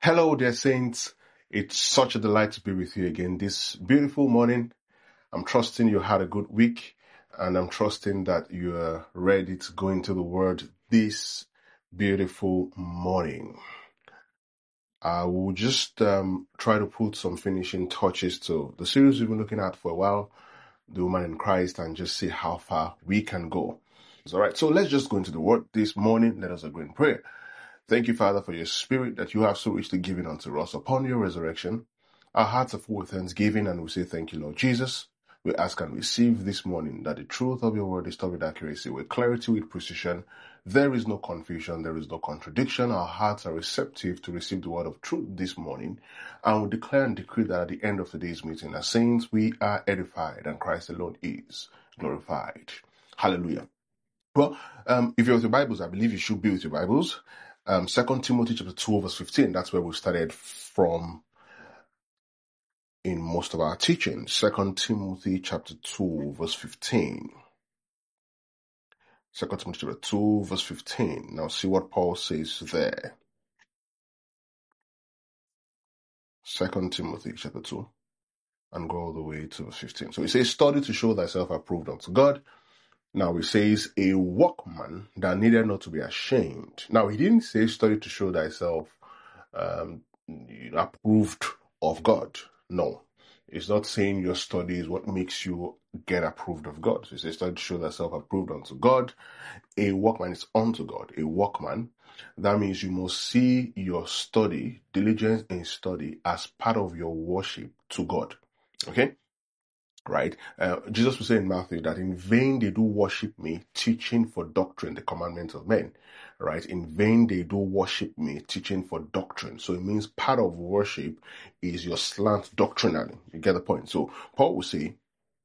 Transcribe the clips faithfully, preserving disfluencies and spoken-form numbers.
Hello, dear saints. It's such a delight to be with you again this beautiful morning. I'm trusting you had a good week, and I'm trusting that you are ready to go into the Word this beautiful morning. I will just um, try to put some finishing touches to the series we've been looking at for a while, The Woman in Christ, and just see how far we can go. All right, so let's just go into the Word this morning. Let us agree in prayer. Thank you, Father, for your Spirit that you have so richly given unto us upon your resurrection. Our hearts are full of thanksgiving, and we say thank you, Lord Jesus. We ask and receive this morning that the truth of your word is taught with accuracy, with clarity, with precision. There is no confusion, there is no contradiction. Our hearts are receptive to receive the word of truth this morning, and we declare and decree that at the end of today's meeting, as saints, we are edified, and Christ alone is glorified. Hallelujah. Well, um, if you're with your Bibles, I believe you should be with your Bibles. Um, Second Timothy chapter two, verse fifteen. That's where we started from in most of our teaching. Second Timothy chapter two, verse fifteen. Second Timothy chapter two, verse fifteen. Now see what Paul says there. Second Timothy chapter two, and go all the way to verse fifteen. So he says, "Study to show thyself approved unto God." Now he says, "A workman that needed not to be ashamed." Now he didn't say, "Study to show thyself um, approved of God." No, it's not saying your study is what makes you get approved of God. So it says, "Study to show thyself approved unto God." A workman is unto God. A workman. That means you must see your study, diligence in study, as part of your worship to God. Okay? Right? Uh, Jesus was saying in Matthew that in vain they do worship me, teaching for doctrine the commandments of men. Right? In vain they do worship me, teaching for doctrine. So it means part of worship is your slant doctrinally. You get the point? So Paul will say,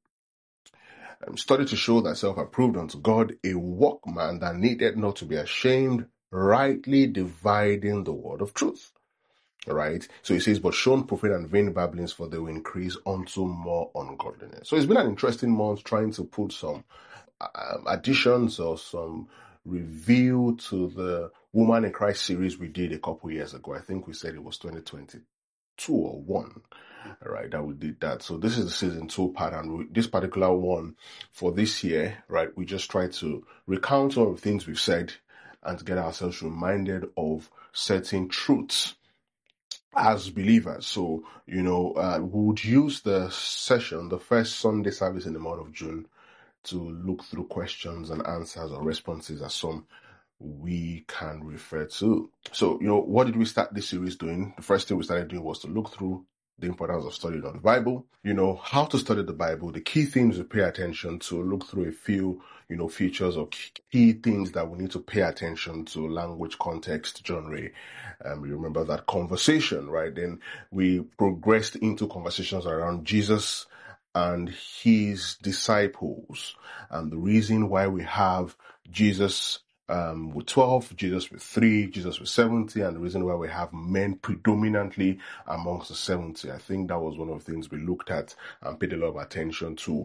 um, "Study to show thyself approved unto God, a workman that needed not to be ashamed, rightly dividing the word of truth." Right? So he says, "But shun profane and vain babblings, for they will increase unto more ungodliness." So it's been an interesting month trying to put some um, additions or some review to the Woman in Christ series we did a couple years ago. I think we said it was twenty twenty-two or one. All right, that we did that. So this is the season two part, and we, this particular one for this year, right, we just try to recount all the things we've said and to get ourselves reminded of certain truths as believers. So, you know, uh, we would use the session, the first Sunday service in the month of June, to look through questions and answers or responses as some we can refer to. So, you know, what did we start this series doing? The first thing we started doing was to look through the importance of studying on the Bible, you know, how to study the Bible, the key things to pay attention to, look through a few, you know, features or key things that we need to pay attention to, language, context, genre. Um, you remember that conversation, right? Then we progressed into conversations around Jesus and his disciples, and the reason why we have Jesus um, with twelve, Jesus with three, Jesus with seventy, and the reason why we have men predominantly amongst the seventy. I think that was one of the things we looked at and paid a lot of attention to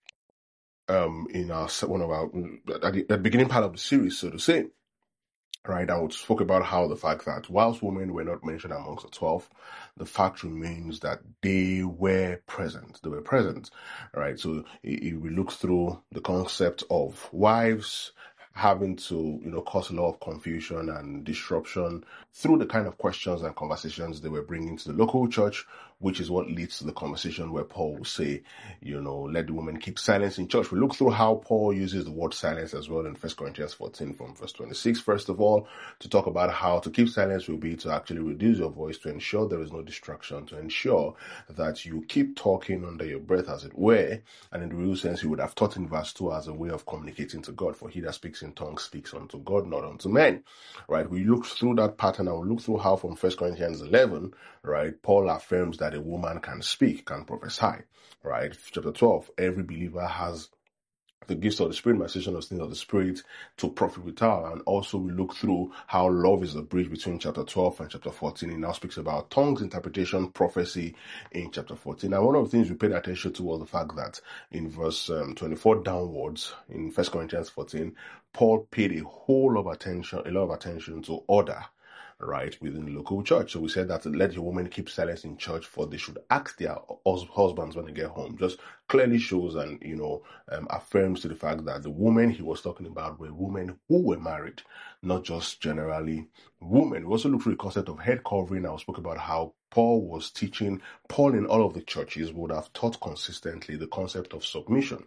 um, in our one of our at the, at the beginning part of the series, so to say. Right, I would spoke about how the fact that whilst women were not mentioned amongst the twelve, the fact remains that they were present. They were present, right? So if we look through the concept of wives having to, you know, cause a lot of confusion and disruption through the kind of questions and conversations they were bringing to the local church, which is what leads to the conversation where Paul will say, you know, let the women keep silence in church. We look through how Paul uses the word silence as well in First Corinthians fourteen from verse twenty-six. First of all, to talk about how to keep silence will be to actually reduce your voice, to ensure there is no distraction, to ensure that you keep talking under your breath, as it were. And in the real sense, you would have taught in verse two as a way of communicating to God, for he that speaks in tongues speaks unto God, not unto men. Right? We looked through that pattern, and we look through how from First Corinthians eleven, right, Paul affirms that a woman can speak, can prophesy. Right? Chapter twelve, every believer has the gifts of the Spirit, manifestation of things of the Spirit to profit withal. And also we look through how love is the bridge between chapter twelve and chapter fourteen. It now speaks about tongues, interpretation, prophecy in chapter fourteen. And one of the things we paid attention to was the fact that in verse um, twenty-four downwards, in First Corinthians fourteen, Paul paid a whole lot of attention, a lot of attention to order. right, within the local church. So we said that let your women keep silence in church, for they should ask their hus- husbands when they get home. Just clearly shows and, you know, um, affirms to the fact that the women he was talking about were women who were married, not just generally women. We also looked through the concept of head covering. I spoke about how Paul was teaching. Paul in all of the churches would have taught consistently the concept of submission,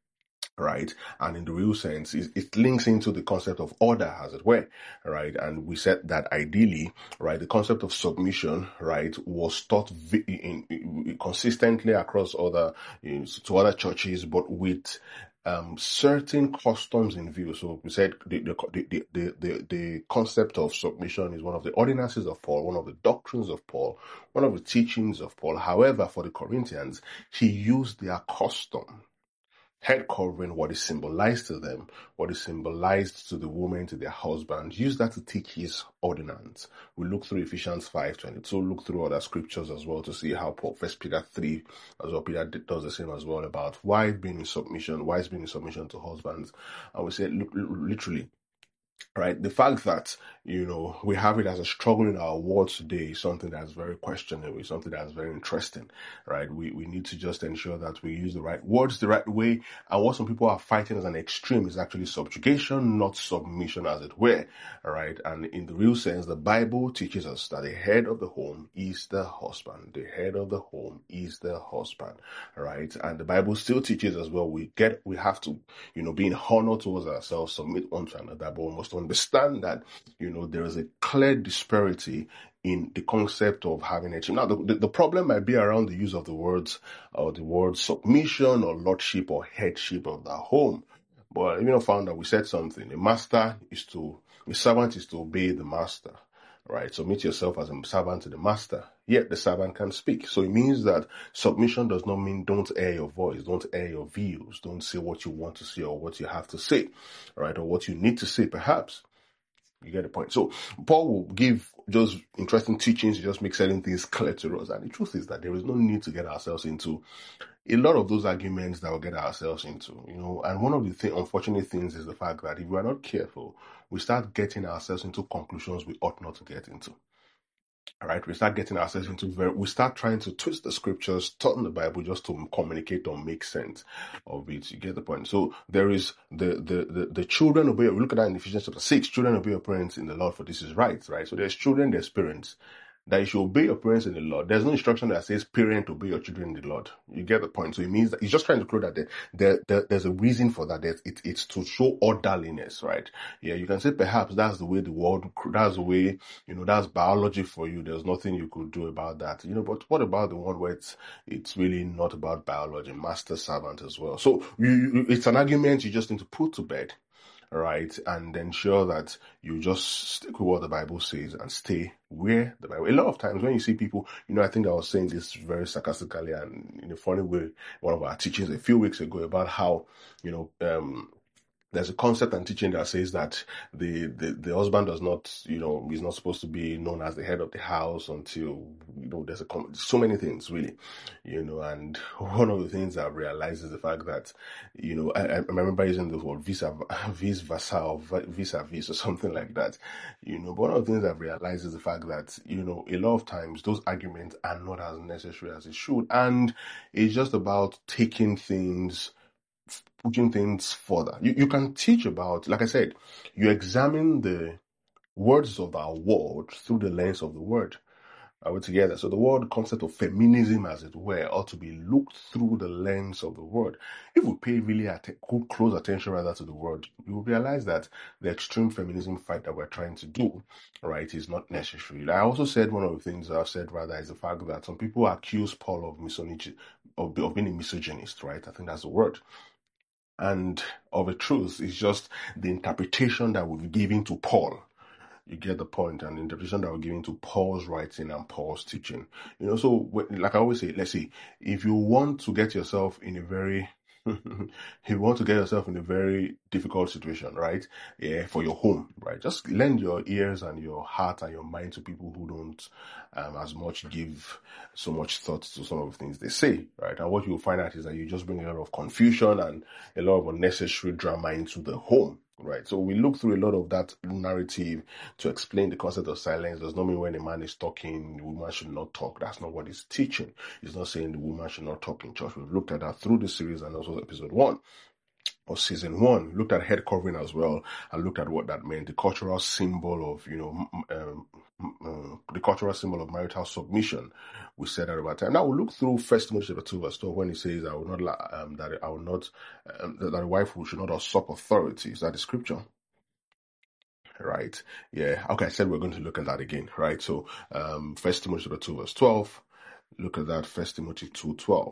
right? And in the real sense, it, it links into the concept of order, as it were, right? And we said that ideally, right, the concept of submission, right, was taught vi- in, in, consistently across other, you know, to other churches, but with um, certain customs in view. So we said the the, the the the the concept of submission is one of the ordinances of Paul, one of the doctrines of Paul, one of the teachings of Paul. However, for the Corinthians, he used their custom. Head covering, what is symbolized to them, what is symbolized to the woman, to their husband, use that to teach his ordinance. We look through Ephesians five twenty-two, look through other scriptures as well to see how Paul, First Peter three, as well, Peter does the same as well about wives being in submission, wives being in submission to husbands. And we say, look, literally, right, the fact that, you know, we have it as a struggle in our world today is something that's very questionable, something that's very interesting, right? We we need to just ensure that we use the right words the right way. And what some people are fighting as an extreme is actually subjugation, not submission, as it were, right? And in the real sense, the Bible teaches us that the head of the home is the husband. The head of the home is the husband, right? And the Bible still teaches as well, we get, we have to, you know, be in honor towards ourselves, submit one to another, but we must understand that, you know, there is a clear disparity in the concept of having a team. Now, the, the, the problem might be around the use of the words, or the word submission or lordship or headship of the home. But, you know, found that we said something. A master is to, a servant is to obey the master, right? Submit yourself as a servant to the master, yet the servant can speak. So it means that submission does not mean don't air your voice, don't air your views, don't say what you want to say or what you have to say, right? Or what you need to say, perhaps. You get the point. So Paul will give just interesting teachings to just make certain things clear to us. And the truth is that there is no need to get ourselves into a lot of those arguments that we'll get ourselves into, you know. And one of the th- unfortunate things is the fact that if we are not careful, we start getting ourselves into conclusions we ought not to get into. All right, we start getting ourselves into very, we start trying to twist the scriptures, turn the Bible just to communicate or make sense of it. You get the point. So there is the the the, the children obey. We look at that in Ephesians chapter six. Children obey your parents in the Lord, for this is right. Right. So there's children, there's parents. That you should obey your parents in the Lord. There's no instruction that says parent obey your children in the Lord. You get the point. So it means that he's just trying to clear that there, there, there there's a reason for that. There's, it, it's to show orderliness, right? Yeah, you can say perhaps that's the way the world, that's the way, you know, that's biology for you. There's nothing you could do about that, you know. But what about the one where it's it's really not about biology, master servant as well? So you, you, it's an argument you just need to put to bed. Right, and ensure that you just stick with what the Bible says and stay where the Bible. A lot of times when you see people, you know, I think I was saying this very sarcastically and in a funny way, one of our teachings a few weeks ago about how, you know, um, there's a concept and teaching that says that the, the, the husband does not, you know, is not supposed to be known as the head of the house until, you know, there's a, so many things really, you know, and one of the things I've realized is the fact that, you know, I, I remember using the word vis vis versa or vis a vis or something like that, you know, but one of the things I've realized is the fact that, you know, a lot of times those arguments are not as necessary as it should. And it's just about taking things, pushing things further. You, you can teach about, like I said, you examine the words of our world through the lens of the word. Are we together? So the word concept of feminism, as it were, ought to be looked through the lens of the word. If we pay really att- close attention rather to the word, you will realize that the extreme feminism fight that we're trying to do, right, is not necessary. I also said one of the things I've said rather is the fact that some people accuse Paul of misogyny, of, of being a misogynist, right? I think that's the word. And of a truth, it's just the interpretation that we've given to Paul. You get the point, and the interpretation that we're giving to Paul's writing and Paul's teaching. You know, so like I always say, let's see, if you want to get yourself in a very, you want to get yourself in a very difficult situation, right? Yeah, for your home, right? Just lend your ears and your heart and your mind to people who don't um, as much give so much thought to some of the things they say, right? And what you'll find out is that you just bring a lot of confusion and a lot of unnecessary drama into the home. Right. So we look through a lot of that narrative to explain the concept of silence. Does not mean when a man is talking, the woman should not talk. That's not what he's teaching. He's not saying the woman should not talk in church. We've looked at that through the series and also episode one or season one. Looked at head covering as well and looked at what that meant. The cultural symbol of, you know, um, um, the cultural symbol of marital submission. We said that about time. Now we'll look through First Timothy chapter two verse twelve when he says, "I will not um, that I will not um, that a wife who should not usurp authority." Is that the scripture? Right. Yeah. Okay. I said we're going to look at that again. Right. So, um, First Timothy chapter two verse twelve. Look at that. First Timothy two twelve.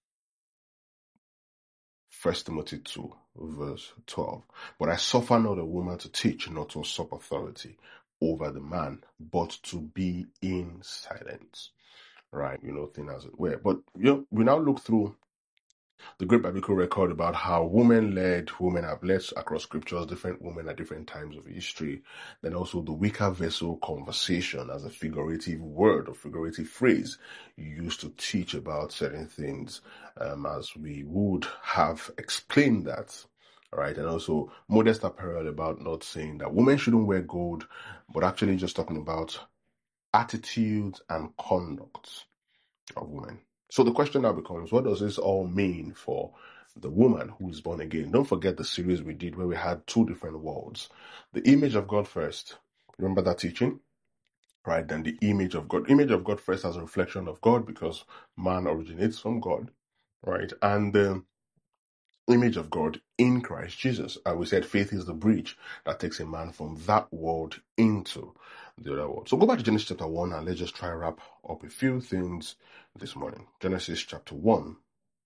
First Timothy two verse twelve. But I suffer not a woman to teach, not to usurp authority over the man, but to be in silence. Right. You know, thing as it were. But you know, we now look through the great biblical record about how women led, women have led across scriptures, different women at different times of history. Then also the weaker vessel conversation as a figurative word or figurative phrase used to teach about certain things, um, as we would have explained that. Right. And also modest apparel about not saying that women shouldn't wear gold, but actually just talking about attitudes and conduct of women. So the question now becomes, what does this all mean for the woman who is born again? Don't forget the series we did where we had two different worlds. The image of God first. Remember that teaching? Right, then the image of God. Image of God first as a reflection of God because man originates from God. Right, and the image of God in Christ Jesus. And we said faith is the bridge that takes a man from that world into the other world. So go back to Genesis chapter one and let's just try to wrap up a few things this morning. Genesis chapter one.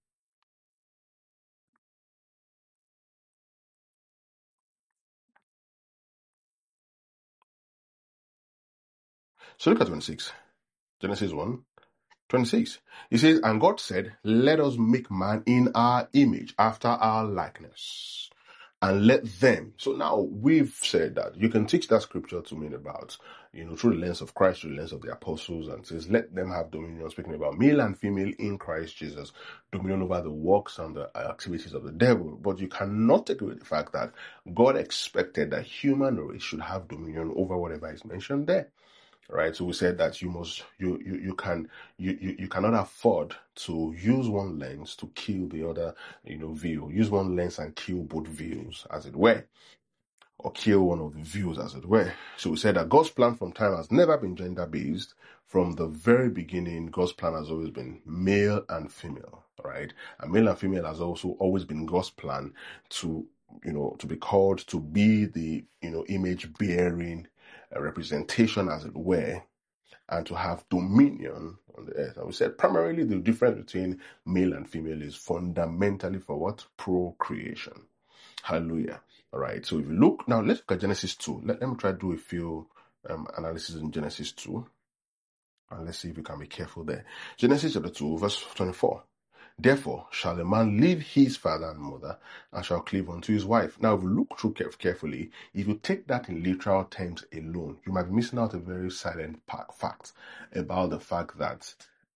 So look at twenty-six. Genesis one. twenty-six. He says, and God said, let us make man in our image, after our likeness, and let them. So now we've said that you can teach that scripture to mean about, you know, through the lens of Christ, through the lens of the apostles, and says, let them have dominion, speaking about male and female in Christ Jesus, dominion over the works and the activities of the devil. But you cannot take away the fact that God expected that human race should have dominion over whatever is mentioned there. Right, so we said that you must, you you you can, you, you you cannot afford to use one lens to kill the other, you know, view. Use one lens and kill both views, as it were, or kill one of the views, as it were. So we said that God's plan from time has never been gender based. From the very beginning, God's plan has always been male and female, right? And male and female has also always been God's plan to, you know, to be called to be the, you know, image bearing a representation, as it were, and to have dominion on the earth. And we said primarily the difference between male and female is fundamentally for what? Procreation. Hallelujah. All right. So if you look now, let's look at Genesis two. Let, let me try to do a few um, analysis in Genesis two. And let's see if we can be careful there. Genesis chapter two, verse twenty-four. Therefore shall a man leave his father and mother and shall cleave unto his wife. Now, if you look through carefully, if you take that in literal terms alone, you might be missing out a very silent fact about the fact that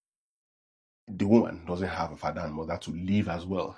the woman doesn't have a father and mother to leave as well.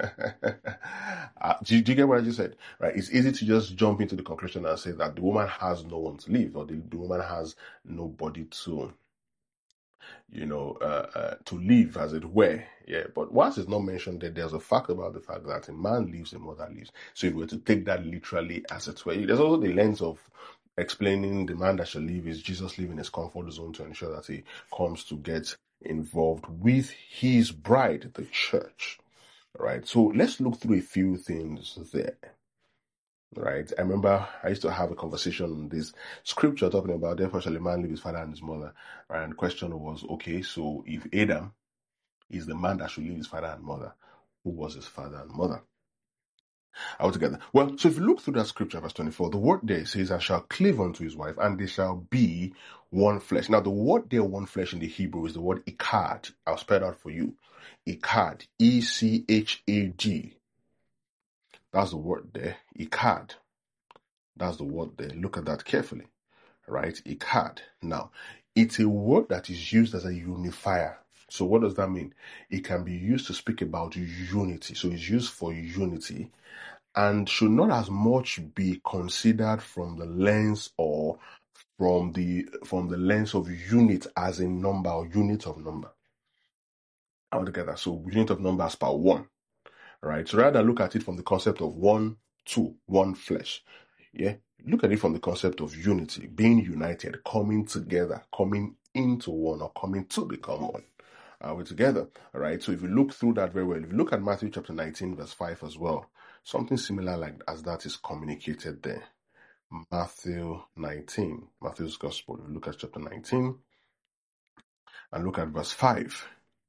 uh, do, you, do you get what I just said? Right? It's easy to just jump into the conclusion and say that the woman has no one to leave, or the, the woman has nobody to, you know, uh, uh, to live, as it were. Yeah, but once it's not mentioned that there's a fact about the fact that a man leaves, a mother leaves. So if we were to take that literally as it were, there's also the lens of explaining the man that shall leave is Jesus leaving his comfort zone to ensure that he comes to get involved with his bride, the church. Right. So let's look through a few things there. Right. I remember I used to have a conversation on this scripture talking about therefore shall a man leave his father and his mother. Right? And the question was, okay, so if Adam is the man that should leave his father and mother, who was his father and mother? Altogether. Well, so if you look through that scripture, verse twenty-four, the word there says, I shall cleave unto his wife, and they shall be one flesh. Now, the word there, one flesh in the Hebrew, is the word echad. I'll spell it out for you. Echad. E C H A D. That's the word there. Echad. That's the word there. Look at that carefully. Right? Echad. Now, it's a word that is used as a unifier. So what does that mean? It can be used to speak about unity. So it's used for unity. and should not as much be considered from the lens or from the from the lens of unit as in number or unit of number. All together. So unit of number as per one. Right. So rather than look at it from the concept of one, two, one flesh. Yeah. Look at it from the concept of unity, being united, coming together, coming into one, or coming to become one. Are we together? All right. So if you look through that very well, if you look at Matthew chapter nineteen, verse five as well, something similar like as that is communicated there. Matthew nineteen, Matthew's gospel. If you look at chapter nineteen and look at verse five.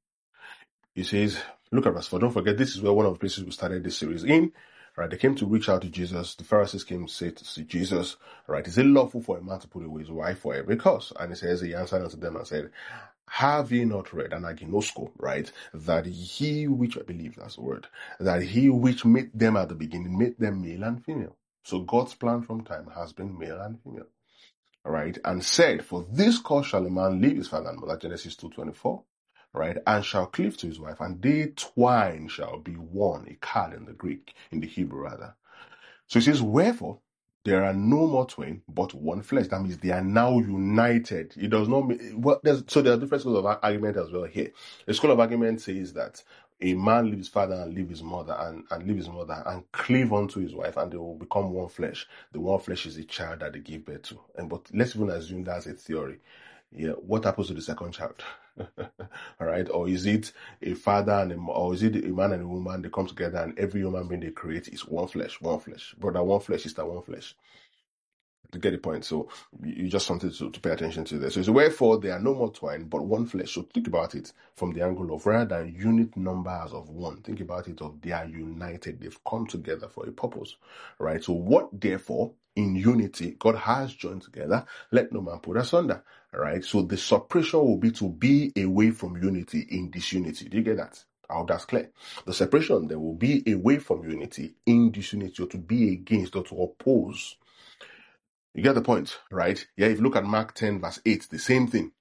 He says, look at verse four. Don't forget, this is where one of the places we started this series in. Right, they came to reach out to Jesus. The Pharisees came to say to see Jesus, right, is it lawful for a man to put away his wife for every cause? And he says, he answered unto them and said, have ye not read, and aginosko, right, that he which, I believe that's the word, that he which made them at the beginning, made them male and female. So God's plan from time has been male and female. All right, and said, for this cause shall a man leave his father and mother, Genesis two twenty-four. Right, and shall cleave to his wife, and they twine shall be one, a card in the Greek, in the Hebrew rather. So he says, wherefore, there are no more twain, but one flesh. That means they are now united. It does not mean, well, there's, so there are different schools of argument as well here. The school of argument says that a man leave his father and leave his mother and, and leave his mother and cleave unto his wife, and they will become one flesh. The one flesh is a child that they give birth to. And but let's even assume that's a theory. Yeah, what happens to the second child? All right, or is it a father and a, or is it a man and a woman? They come together, and every human being they create is one flesh, one flesh, brother, one flesh, sister, one flesh. To get the point, so you just wanted to, to pay attention to this. So, so wherefore they are no more twine, but one flesh. So think about it from the angle of rather than unit numbers of one. Think about it of they are united. They've come together for a purpose, right? So what therefore in unity God has joined together, let no man put asunder, right? So the separation will be to be away from unity in disunity. Do you get that? I hope that's clear. The separation there will be away from unity in disunity, or to be against or to oppose. You get the point, right? Yeah, if you look at Mark ten, verse eight, the same thing.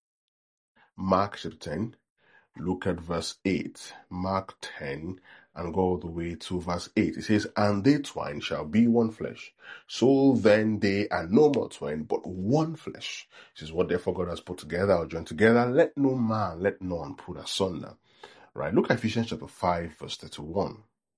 Mark chapter ten, look at verse eight. Mark ten, and go all the way to verse eight. It says, and they twine shall be one flesh. So then they are no more twine, but one flesh. This is what therefore God has put together or joined together. Let no man, let none put asunder. Right? Look at Ephesians chapter five, verse thirty-one.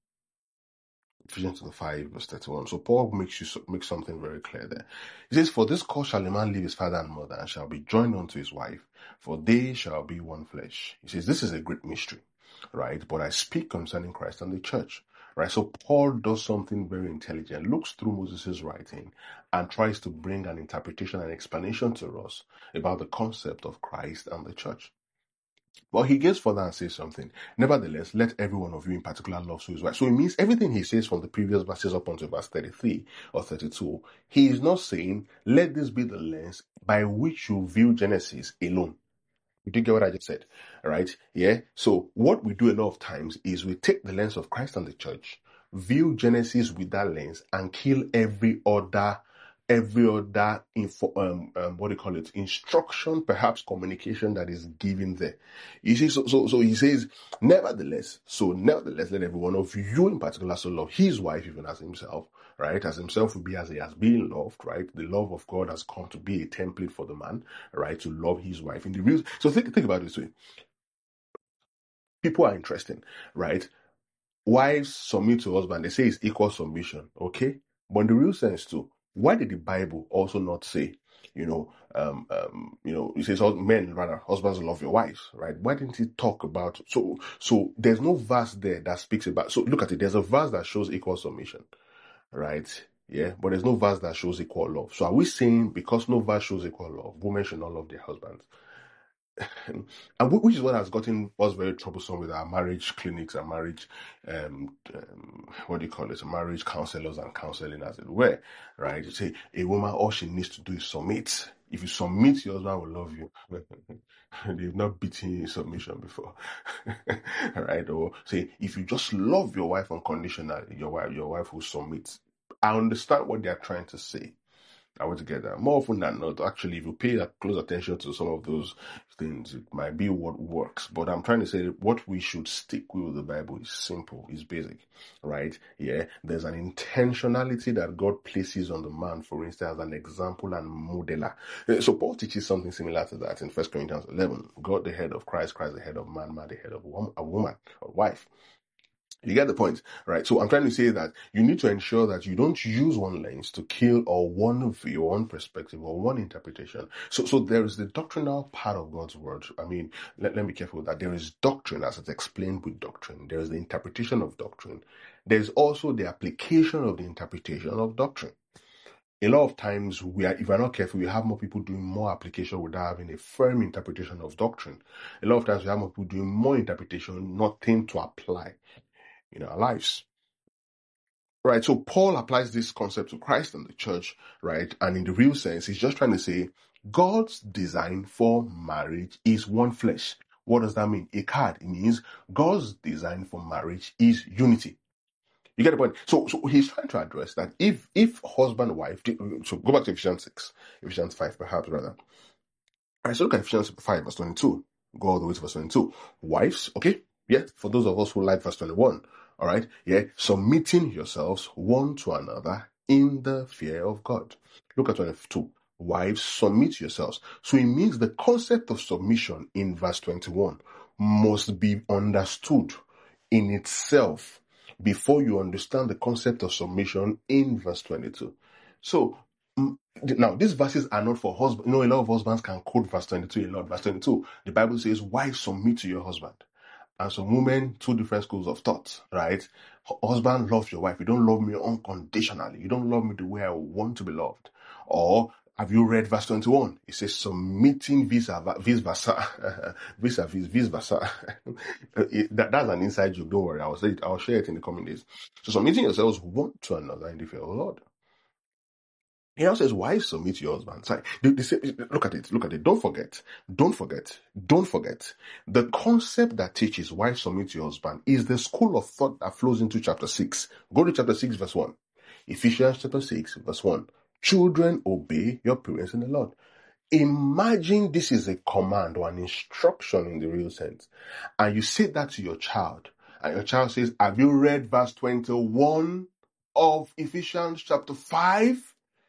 Ephesians chapter five, verse thirty-one. So Paul makes you makes something very clear there. He says, for this cause shall a man leave his father and mother, and shall be joined unto his wife, for they shall be one flesh. He says, this is a great mystery, right? But I speak concerning Christ and the church, right? So Paul does something very intelligent, looks through Moses' writing, and tries to bring an interpretation and explanation to us about the concept of Christ and the church. But he goes further and says something. Nevertheless, let every one of you in particular love his wife. So it means everything he says from the previous verses up until verse thirty-three or thirty-two, he is not saying, let this be the lens by which you view Genesis alone. You do get what I just said, right? Yeah. So what we do a lot of times is we take the lens of Christ and the church, view Genesis with that lens, and kill every other every other info, um, um, what do you call it, instruction, perhaps communication that is given there. You see, so, so, so he says, nevertheless, so nevertheless, let every one of you in particular so love his wife even as himself, right? As himself will be as he has been loved, right? The love of God has come to be a template for the man, right? To love his wife in the real. So think, think about it this way. People are interesting, right? Wives submit to husband. They say it's equal submission, okay? But in the real sense too, why did the Bible also not say, you know, um, um, you know, it says men rather, husbands love your wives, right? Why didn't he talk about, so, so there's no verse there that speaks about, so look at it, there's a verse that shows equal submission, right? Yeah, but there's no verse that shows equal love. So are we saying because no verse shows equal love, women should not love their husbands? And which is what has gotten us very troublesome with our marriage clinics and marriage, um, um, what do you call it, marriage counselors and counseling as it were, right? You say a woman, all she needs to do is submit. If you submit, your husband will love you. They've not beaten you in submission before, right? Or say if you just love your wife unconditionally, your wife, your wife will submit. I understand what they are trying to say. Are we together? More often than not, actually, if you pay close attention to some of those things, it might be what works. But I'm trying to say that what we should stick with the Bible is simple, is basic, right? Yeah, there's an intentionality that God places on the man, for instance, as an example and modeler. So Paul teaches something similar to that in First Corinthians eleven. God, the head of Christ, Christ, the head of man, man, the head of a woman or wife. You get the point, right? So I'm trying to say that you need to ensure that you don't use one lens to kill or one view, one perspective, or one interpretation. So, so there is the doctrinal part of God's word. I mean, let, let me be careful with that. There is doctrine as it's explained with doctrine. There is the interpretation of doctrine. There's also the application of the interpretation of doctrine. A lot of times, we are, if we're not careful, we have more people doing more application without having a firm interpretation of doctrine. A lot of times, we have more people doing more interpretation, nothing to apply in our lives. Right, so Paul applies this concept to Christ and the church, right? And in the real sense, he's just trying to say God's design for marriage is one flesh. What does that mean? Echad. It means God's design for marriage is unity. You get the point? So, so he's trying to address that if if husband and wife, so go back to Ephesians six, Ephesians five, perhaps rather. All right, so look at Ephesians five, verse twenty-two. Go all the way to verse twenty-two. Wives, okay? Yeah, for those of us who like verse twenty-one, all right? Yeah, submitting yourselves one to another in the fear of God. Look at twenty-two. Wives, submit yourselves. So it means the concept of submission in verse twenty-one must be understood in itself before you understand the concept of submission in verse twenty-two. So, now, these verses are not for husbands. You know, a lot of husbands can quote verse twenty-two a lot. Verse twenty-two, the Bible says, wives, submit to your husband. And some women, two different schools of thought, right? Husband, love your wife. You don't love me unconditionally. You don't love me the way I want to be loved. Or, have you read verse twenty-one? It says, submitting vis versa, vis vis vis versa. that, that's an inside joke. Don't worry. I'll say it. I'll share it in the coming days. So, submitting yourselves one to another in the fear of the Lord. He now says, wives, submit to your husband. Sorry, they, they say, look at it, look at it. Don't forget, don't forget, don't forget. The concept that teaches wives, submit to your husband is the school of thought that flows into chapter six. Go to chapter six, verse one. Ephesians chapter six, verse one. Children, obey your parents in the Lord. Imagine this is a command or an instruction in the real sense. And you say that to your child. And your child says, have you read verse twenty-one of Ephesians chapter five?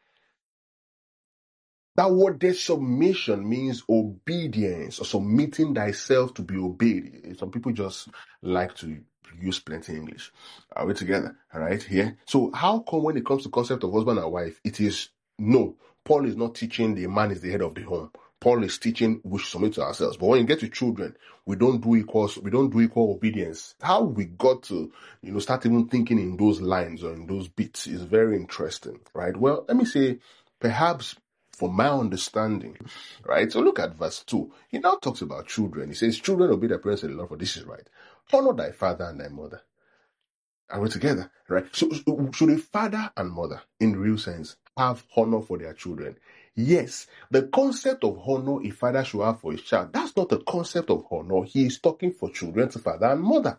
That word there, submission, means obedience or submitting thyself to be obeyed. Some people just like to use plenty English. Are we together? All right, here. So how come when it comes to concept of husband and wife, it is no, Paul is not teaching the man is the head of the home. Paul is teaching we should submit to ourselves. But when you get to children, we don't do equal, we don't do equal obedience. How we got to, you know, start even thinking in those lines or in those bits is very interesting, right? Well, let me say, perhaps for my understanding, right? So look at verse two. He now talks about children. He says, children, obey their parents in the Lord, for this is right. Honor thy father and thy mother. And we're together, right? So, so should a father and mother, in real sense, have honor for their children? Yes. The concept of honor a father should have for his child, that's not the concept of honor. He is talking for children to father and mother.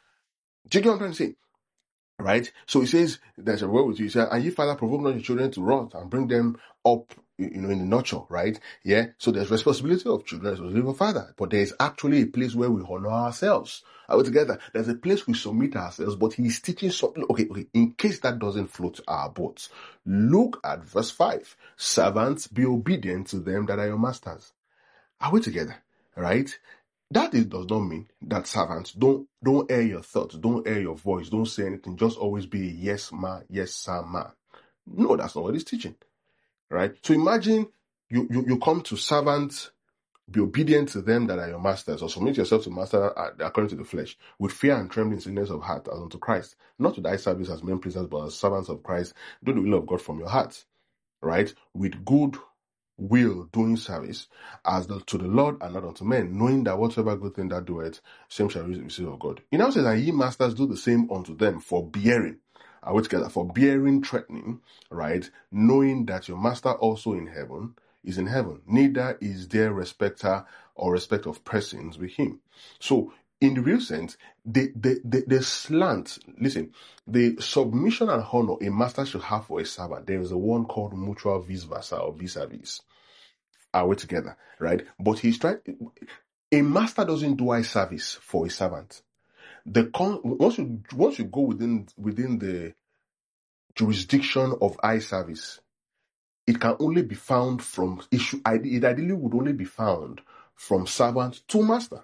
Do you get what I'm trying to say? Right? So he says, there's a word with you. He said, and you, father, provoke not your children to wrath and bring them up, you know, in the nurture, right? Yeah. So there's responsibility of children as well as father, but there's actually a place where we honor ourselves. Are we together? There's a place we submit ourselves, but he's teaching something. Okay, okay. In case that doesn't float our boats, look at verse five. Servants, be obedient to them that are your masters. Are we together? Right? That is, does not mean that servants don't don't air your thoughts, don't air your voice, don't say anything. Just always be a yes ma, yes sir ma. No, that's not what he's teaching, right? So imagine you you, you come to servants, be obedient to them that are your masters, or submit yourself to master according to the flesh, with fear and trembling, singleness of heart, as unto Christ, not to thy service as men pleasers, but as servants of Christ. Do the will of God from your heart, right? With good will doing service as the, to the Lord and not unto men, knowing that whatsoever good thing that doeth, same shall receive of God. He now says, and ye masters do the same unto them for bearing. Are we together? For bearing, threatening, right? Knowing that your master also in heaven is in heaven. Neither is there respecter or respect of persons with him. So in the real sense, the, the, the, the slant, listen, the submission and honor a master should have for a servant, there is a one called mutual vice versa or vis-a-vis. Are we together? Right? But he's trying, a master doesn't do eye service for a servant. The con, once you, once you go within, within the jurisdiction of eye service, it can only be found from, it, should, it ideally would only be found from servant to master.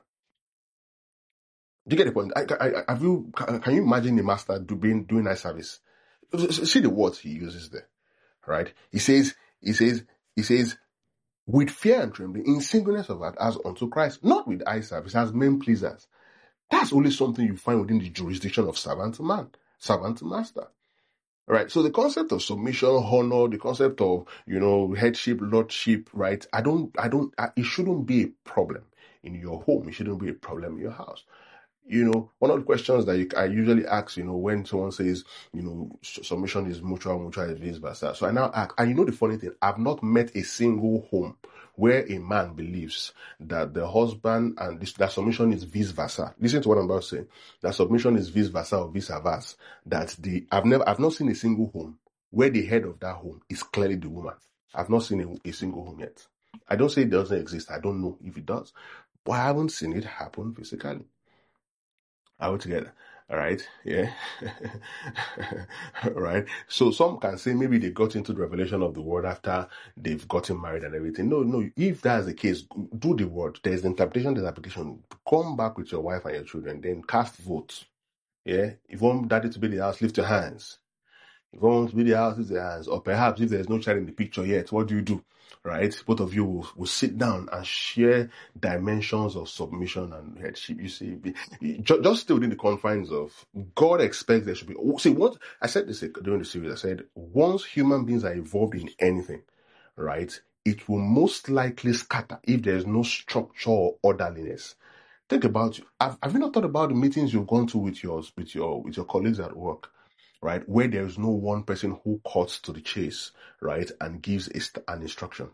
Do you get the point? I, I, I, have you, can, can you imagine a master doing, doing eye service? See the words he uses there, right? He says, he says, he says, with fear and trembling, in singleness of heart, as unto Christ, not with eye service, as men pleasers. That's only something you find within the jurisdiction of servant to man, servant to master. Right. So the concept of submission, honor, the concept of, you know, headship, lordship, right? I don't, I don't, I, it shouldn't be a problem in your home. It shouldn't be a problem in your house. You know, one of the questions that you, I usually ask, you know, when someone says, you know, submission is mutual, mutual is vice versa. So I now ask, and you know the funny thing, I've not met a single home where a man believes that the husband and this, that submission is vice versa. Listen to what I'm about to say. That submission is vice versa or vice versa. That the, I've never, I've not seen a single home where the head of that home is clearly the woman. I've not seen a, a single home yet. I don't say it doesn't exist. I don't know if it does, but I haven't seen it happen physically. Are we together? All right. Yeah. All right. So some can say maybe they got into the revelation of the word after they've gotten married and everything. No, no. If that's the case, do the word. There's interpretation, there's application. Come back with your wife and your children, then cast votes. Yeah. If you want daddy to be the house, lift your hands. If you want to be the house, lift your hands. Or perhaps if there's no child in the picture yet, what do you do? Right? Both of you will, will sit down and share dimensions of submission and headship. You see, just, just stay within the confines of God expects there should be. See, what I said this during the series, I said, once human beings are involved in anything, right, it will most likely scatter if there's no structure or orderliness. Think about you. Have, have you not thought about the meetings you've gone to with your, with your, with your colleagues at work? Right, where there is no one person who cuts to the chase, right, and gives a, an instruction.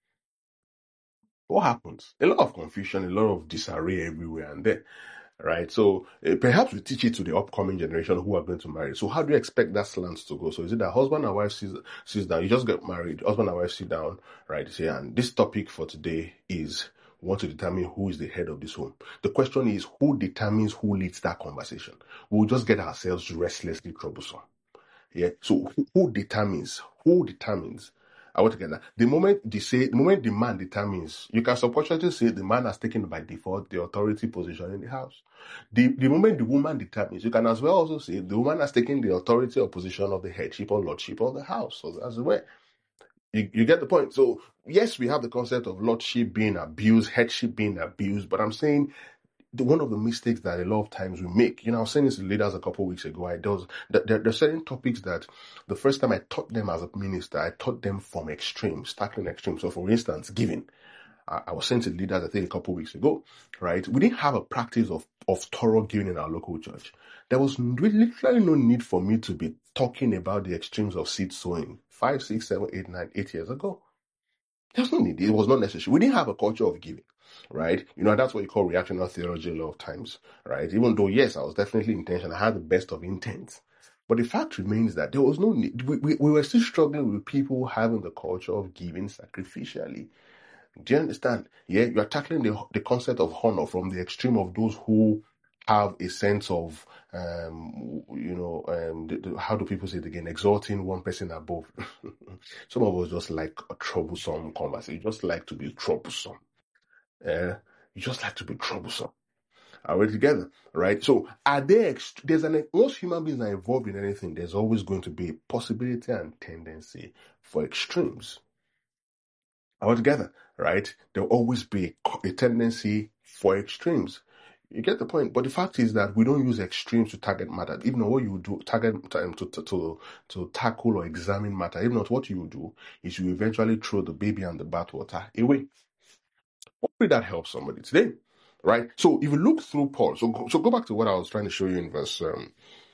What happens? A lot of confusion, a lot of disarray everywhere and there, right? So uh, perhaps we teach it to the upcoming generation who are going to marry. So how do you expect that slant to go? So is it that husband and wife sits, sits down, you just get married, husband and wife sit down, right? Say, and this topic for today is we want to determine who is the head of this home. The question is, who determines who leads that conversation? We'll just get ourselves restlessly troublesome. Yeah. So who, who determines? Who determines? I want to get that. The moment they say, the moment the man determines, you can subconsciously say the man has taken by default the authority position in the house. The the moment the woman determines, you can as well also say the woman has taken the authority or position of the headship or lordship of the house. So that's the way. You, you get the point. So yes, we have the concept of lordship being abused, headship being abused, but I'm saying the, one of the mistakes that a lot of times we make, you know, I was saying this to leaders a couple of weeks ago, I does that there, there are certain topics that the first time I taught them as a minister, I taught them from extremes, tackling extremes. So for instance, giving. I, I was saying to leaders, I think a couple of weeks ago, right? We didn't have a practice of, of thorough giving in our local church. There was really literally no need for me to be talking about the extremes of seed sowing five, six, seven, eight, nine, eight years ago. There's no need. It was not necessary. We didn't have a culture of giving, right? You know, that's what you call reactional theology a lot of times, right? Even though, yes, I was definitely intentional. I had the best of intent. But the fact remains that there was no need. We, we, we were still struggling with people having the culture of giving sacrificially. Do you understand? Yeah, you are tackling the, the concept of honor from the extreme of those who have a sense of, um, you know, um, the, the, how do people say it again? Exalting one person above. Some of us just like a troublesome conversation. You just like to be troublesome. Uh, you just like to be troublesome. Are we together? Right? So are there, ext- there's an, most human beings are involved in anything. There's always going to be a possibility and tendency for extremes. Are we together? Right? There'll always be a tendency for extremes. You get the point. But the fact is that we don't use extremes to target matter. Even though what you do, target time to, to, to, to tackle or examine matter, even not what you do is you eventually throw the baby and the bathwater away. Hopefully that helps somebody today. Right? So if you look through Paul, so go, so go back to what I was trying to show you in verse um,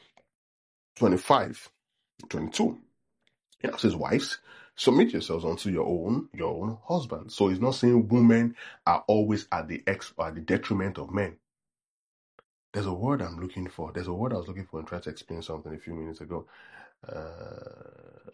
twenty-five, twenty-two. It says, wives, submit yourselves unto your own, your own husband. So he's not saying women are always at the ex, at the detriment of men. There's a word I'm looking for. There's a word I was looking for and tried to explain something a few minutes ago. Uh,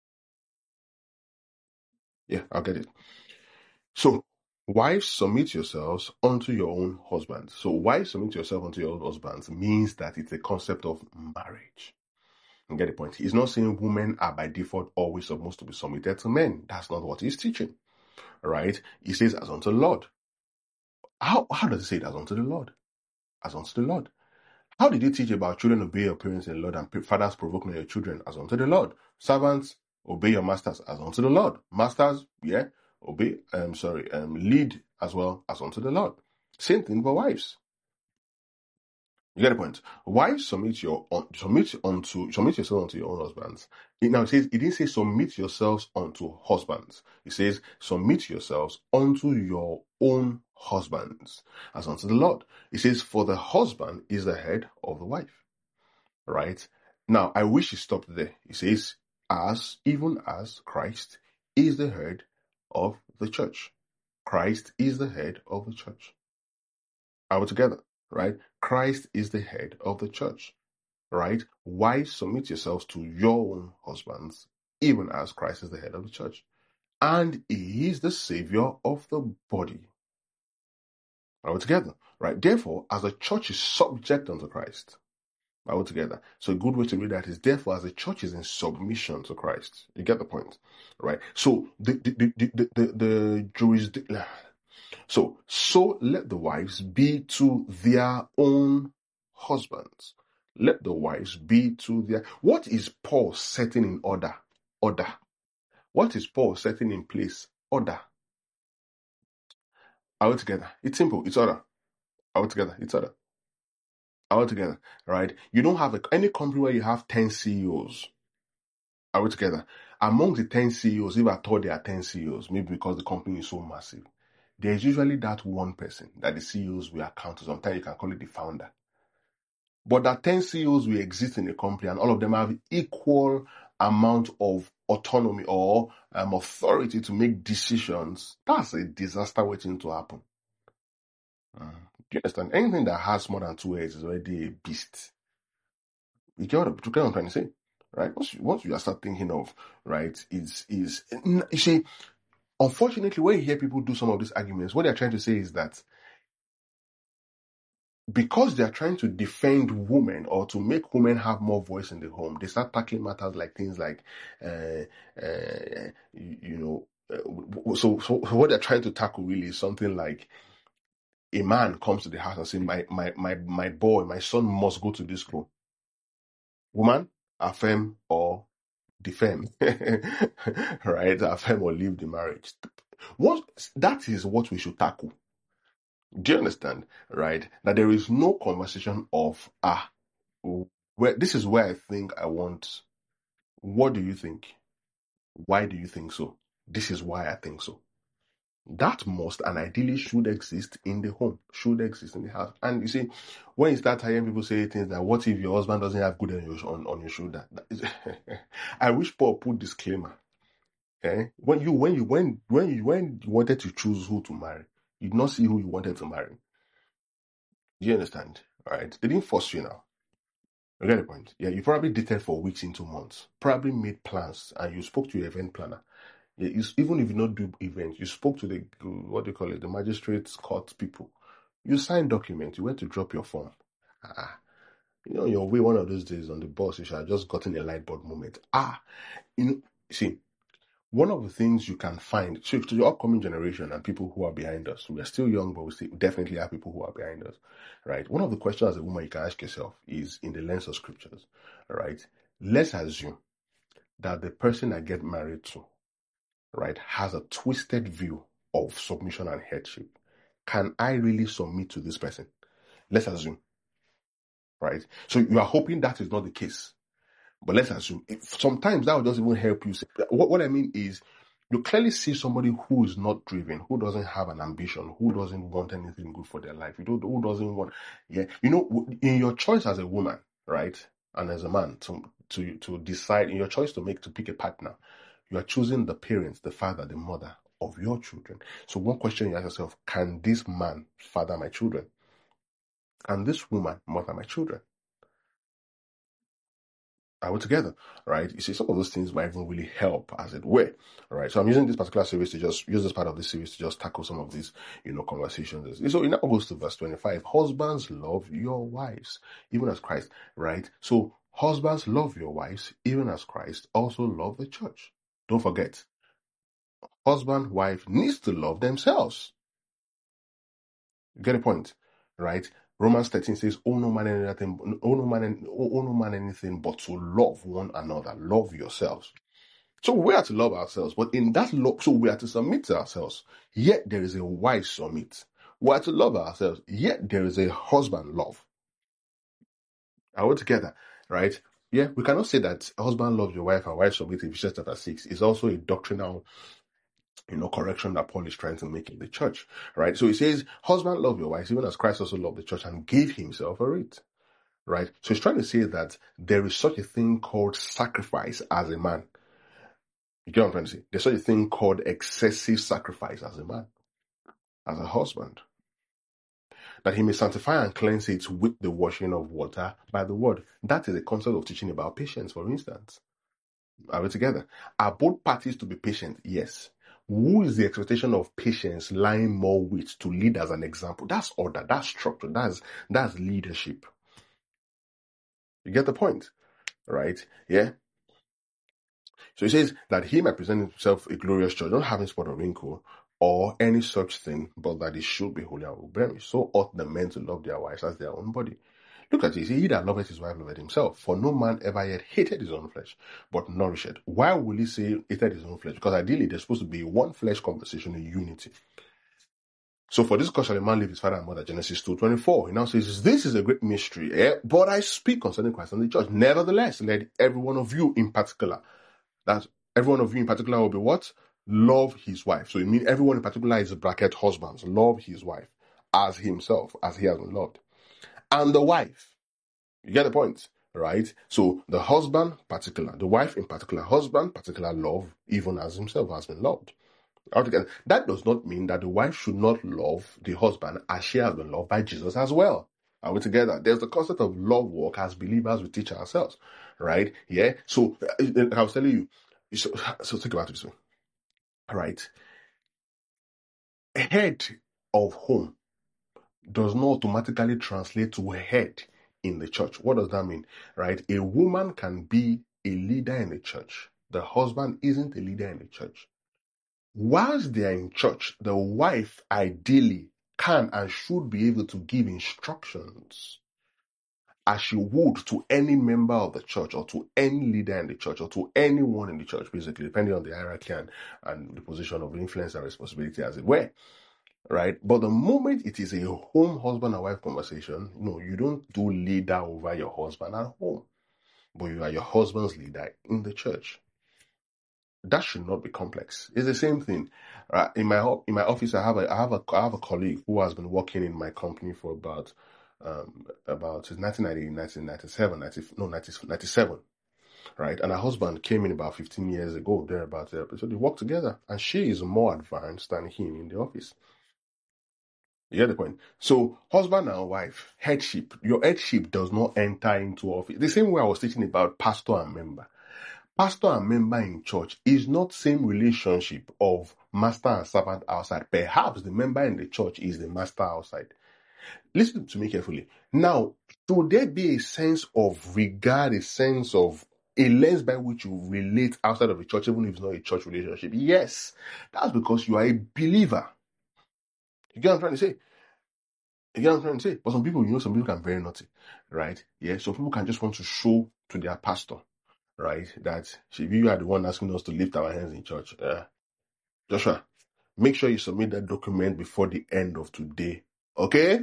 yeah, I'll get it. So, wives, submit yourselves unto your own husbands. So, wives, submit yourself unto your own husbands means that it's a concept of marriage. You get the point? He's not saying women are by default always supposed to be submitted to men. That's not what he's teaching. Right? He says, as unto the Lord. How, how does he say it as unto the Lord? As unto the Lord. How did he teach about children obey your parents in the Lord and fathers provoke not your children as unto the Lord? Servants, obey your masters as unto the Lord. Masters, yeah, obey, um, sorry, um, lead as well as unto the Lord. Same thing for wives. You get the point. Wives, submit your submit unto submit yourself unto your own husbands. It now it says it didn't say submit yourselves unto husbands. It says submit yourselves unto your own husbands as unto the Lord. It says for the husband is the head of the wife. Right? Now I wish he stopped there. It says as even as Christ is the head of the church. Christ is the head of the church. Are we together? Right? Christ is the head of the church, right? Wives, submit yourselves to your own husbands, even as Christ is the head of the church. And he is the savior of the body. Are we together? Right? Therefore, as the church is subject unto Christ, are we together? So a good way to read that is, therefore, as the church is in submission to Christ. You get the point, right? So the the the the, the, the jurisdiction. So, so let the wives be to their own husbands. Let the wives be to their... What is Paul setting in order? Order. What is Paul setting in place? Order. Are we together? It's simple. It's order. Are we together? It's order. Are we together? Right? You don't have a, any company where you have ten C E Os. Are we together? Among the ten C E Os, if I thought there are ten C E Os, maybe because the company is so massive, there's usually that one person that the C E Os will account to. Sometimes you can call it the founder. But that ten C E Os will exist in a company and all of them have equal amount of autonomy or um, authority to make decisions. That's a disaster waiting to happen. Uh, do you understand? Anything that has more than two heads is already a beast. You get what, you get what I'm trying to say? Right? Once you, once you start thinking of, right, is, is, you see, unfortunately, when you hear people do some of these arguments, what they're trying to say is that because they're trying to defend women or to make women have more voice in the home, they start tackling matters like things like, uh, uh, you, you know, uh, so, so what they're trying to tackle really is something like a man comes to the house and says, my, my, my, my boy, my son must go to this school. Woman, affirm or defend, right? Affirm or leave the marriage. What, that is what we should tackle. Do you understand? Right? That there is no conversation of, ah, where this is where I think I want. What do you think? Why do you think so? This is why I think so. That must and ideally should exist in the home, should exist in the house. And you see, when you start hearing people say things like, what if your husband doesn't have good on your, on, on your shoulder? I wish Paul put disclaimer. Okay? When you when you when when you when you wanted to choose who to marry, you did not see who you wanted to marry. Do you understand? All right. They didn't force you now. You get the point? Yeah, you probably dated for weeks into months, probably made plans, and you spoke to your event planner. Yeah, you, even if you don't do events, you spoke to the, what do you call it, the magistrates court people. You signed documents, you went to drop your form. Ah, you know, your way one of those days on the bus, you should have just gotten a light bulb moment. Ah, you know, see, one of the things you can find, so to the upcoming generation and people who are behind us, we are still young, but we still definitely have people who are behind us, right? One of the questions as a woman you can ask yourself is in the lens of scriptures, right? Let's assume that the person I get married to, right, has a twisted view of submission and headship. Can I really submit to this person? Let's assume, right? So you are hoping that is not the case. But let's assume, if, sometimes that will just even help you. What, what I mean is, you clearly see somebody who is not driven, who doesn't have an ambition, who doesn't want anything good for their life. You don't, who doesn't want, yeah. You know, in your choice as a woman, right, and as a man to to to decide in your choice to make to pick a partner, you are choosing the parents, the father, the mother of your children. So one question you ask yourself: can this man father my children? and this woman murder my children. Are we together? Right? You see, some of those things might even really help, as it were. Right? So I'm using this particular series to just use this part of this series to just tackle some of these, you know, conversations. So it now goes to verse twenty-five. Husbands, love your wives, even as Christ. Right? So husbands, love your wives, even as Christ also loved the church. Don't forget, husband, wife needs to love themselves. You get a point, right? Romans thirteen says, "Oh no man anything, oh no man, oh no man anything, but to love one another, love yourselves." So we are to love ourselves, but in that love, so we are to submit to ourselves. Yet there is a wife submit. We are to love ourselves. Yet there is a husband love. Are we together, right? Yeah, we cannot say that husband loves your wife and wife submit in Ephesians chapter six. It's also a doctrinal, you know, correction that Paul is trying to make in the church, right? So he says, husband, love your wives, even as Christ also loved the church and gave himself for it, right? So he's trying to say that there is such a thing called sacrifice as a man. You get what I'm trying to say? There's such a thing called excessive sacrifice as a man, as a husband, that he may sanctify and cleanse it with the washing of water by the word. That is a concept of teaching about patience, for instance. Are we together? Are both parties to be patient? Yes. Who is the expectation of patience lying more with to lead as an example? That's order, that's structure, that's that's leadership. You get the point, right? Yeah. So he says that he might present himself a glorious church, not having spot or wrinkle or any such thing, but that it should be holy and without blemish. So ought the men to love their wives as their own body. Look at this. He that loveth his wife loveth himself. For no man ever yet hated his own flesh, but nourished it. Why will he say hated his own flesh? Because ideally there's supposed to be one flesh conversation in unity. So for this cause shall a man leave his father and mother, Genesis two twenty-four. He now says, this is a great mystery, eh? But I speak concerning Christ and the church. Nevertheless, let every one of you in particular, that every one of you in particular will be what? Love his wife. So it means everyone in particular is a bracket husbands. Love his wife as himself, as he has been loved. And the wife. You get the point, right? So the husband, particular, the wife in particular, husband, particular love, even as himself has been loved. Altogether, that does not mean that the wife should not love the husband as she has been loved by Jesus as well. Are we together? There's the concept of love walk as believers we teach ourselves, right? Yeah. So I was telling you, so, so think about it this way, right? Head of home does not automatically translate to head in the church. What does that mean? Right? A woman can be a leader in the church. The husband isn't a leader in the church. Whilst they are in church, the wife ideally can and should be able to give instructions as she would to any member of the church or to any leader in the church or to anyone in the church, basically, depending on the hierarchy and, and the position of influence and responsibility, as it were. Right? But the moment it is a home husband and wife conversation, no, you don't do leader over your husband at home, but you are your husband's leader in the church. That should not be complex. It's the same thing. Uh, in my in my office, I have a I have a I have a colleague who has been working in my company for about um about nineteen ninety, nineteen ninety-seven, ninety, no ninety, ninety-seven, right? And her husband came in about fifteen years ago, thereabouts. There. So they work together, and she is more advanced than him in the office. You get the point? So, husband and wife, headship. Your headship does not enter into office. The same way I was teaching about pastor and member. Pastor and member in church is not same relationship of master and servant outside. Perhaps the member in the church is the master outside. Listen to me carefully. Now, should there be a sense of regard, a sense of a lens by which you relate outside of the church, even if it's not a church relationship? Yes. That's because you are a believer. You get what I'm trying to say? You get what I'm trying to say? But some people, you know, some people can be very naughty, right? Yeah, some people can just want to show to their pastor, right, that if you are the one asking us to lift our hands in church, uh, Joshua, make sure you submit that document before the end of today, okay?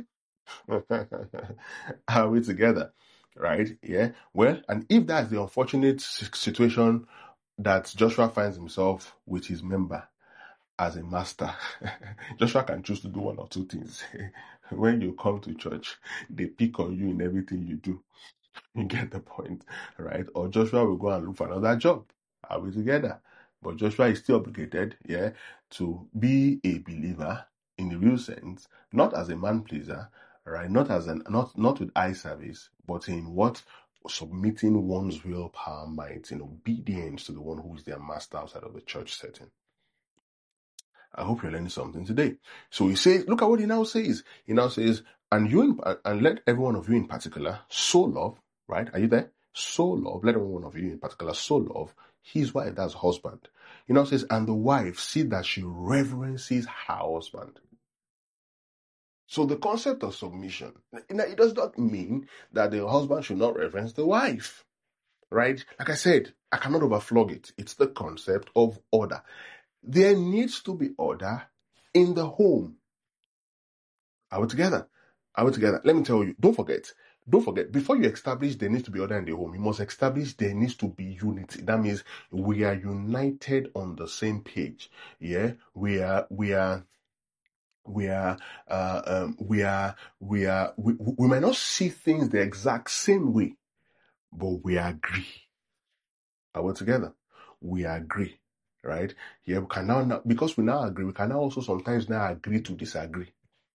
Are we together, right? Yeah. Well, and if that's the unfortunate situation that Joshua finds himself with his member as a master, Joshua can choose to do one or two things. When you come to church, they pick on you in everything you do. You get the point, right? Or Joshua will go and look for another job. Are we together? But Joshua is still obligated, yeah, to be a believer in the real sense, not as a man pleaser, right? Not as an not not with eye service, but in what submitting one's willpower might in obedience to the one who is their master outside of the church setting. I hope you're learning something today. So he says, look at what he now says. He now says, and you in, and let every one of you in particular so love, right? Are you there? So love, let every one of you in particular so love his wife, that's husband. He now says, and the wife see that she reverences her husband. So the concept of submission, it does not mean that the husband should not reverence the wife, right? Like I said, I cannot overflog it. It's the concept of order. There needs to be order in the home. Are we together? Are we together? Let me tell you, don't forget, don't forget, before you establish there needs to be order in the home, you must establish there needs to be unity. That means we are united on the same page. Yeah, we are, we are, we are, uh, um, we are, we are, we, we might not see things the exact same way, but we agree. Are we together? We agree, right? Yeah, we can now, now, because we now agree, we can now also sometimes now agree to disagree.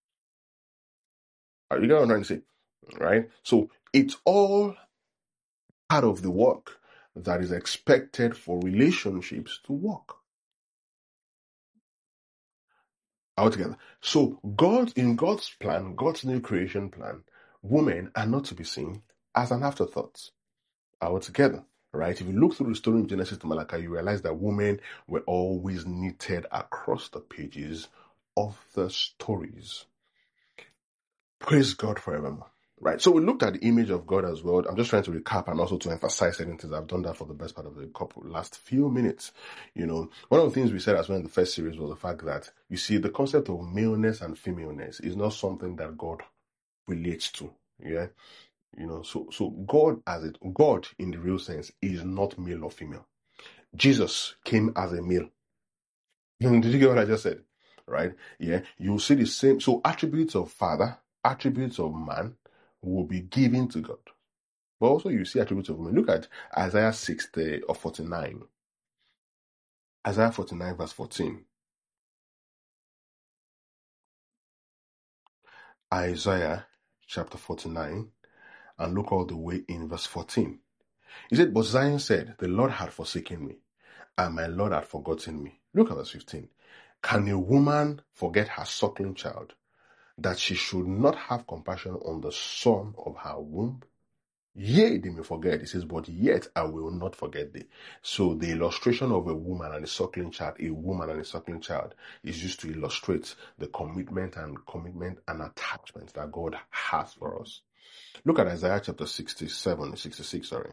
Are you get what I'm trying to say? Right? So it's all part of the work that is expected for relationships to work. All together. So God, in God's plan, God's new creation plan, women are not to be seen as an afterthought. All together. Right? If you look through the story in Genesis to Malachi, you realize that women were always knitted across the pages of the stories. Praise God forevermore. Right. So we looked at the image of God as well. I'm just trying to recap and also to emphasize certain things. I've done that for the best part of the couple last few minutes. You know, one of the things we said as well in the first series was the fact that, you see, the concept of maleness and femaleness is not something that God relates to. Yeah. You know, so, so God as it, God in the real sense is not male or female. Jesus came as a male. Did you get what I just said? Right? Yeah. You see the same. So attributes of father, attributes of man will be given to God. But also you see attributes of women. Look at Isaiah sixty or forty-nine. Isaiah forty-nine verse fourteen. Isaiah chapter forty-nine, and look all the way in verse fourteen. He said, but Zion said, the Lord had forsaken me, and my Lord had forgotten me. Look at verse fifteen. Can a woman forget her suckling child, that she should not have compassion on the son of her womb? Yea, they may forget. It says, but yet I will not forget thee. So the illustration of a woman and a suckling child, a woman and a suckling child, is used to illustrate the commitment and commitment and attachment that God has for us. Look at Isaiah chapter sixty-seven, sixty-six, sorry.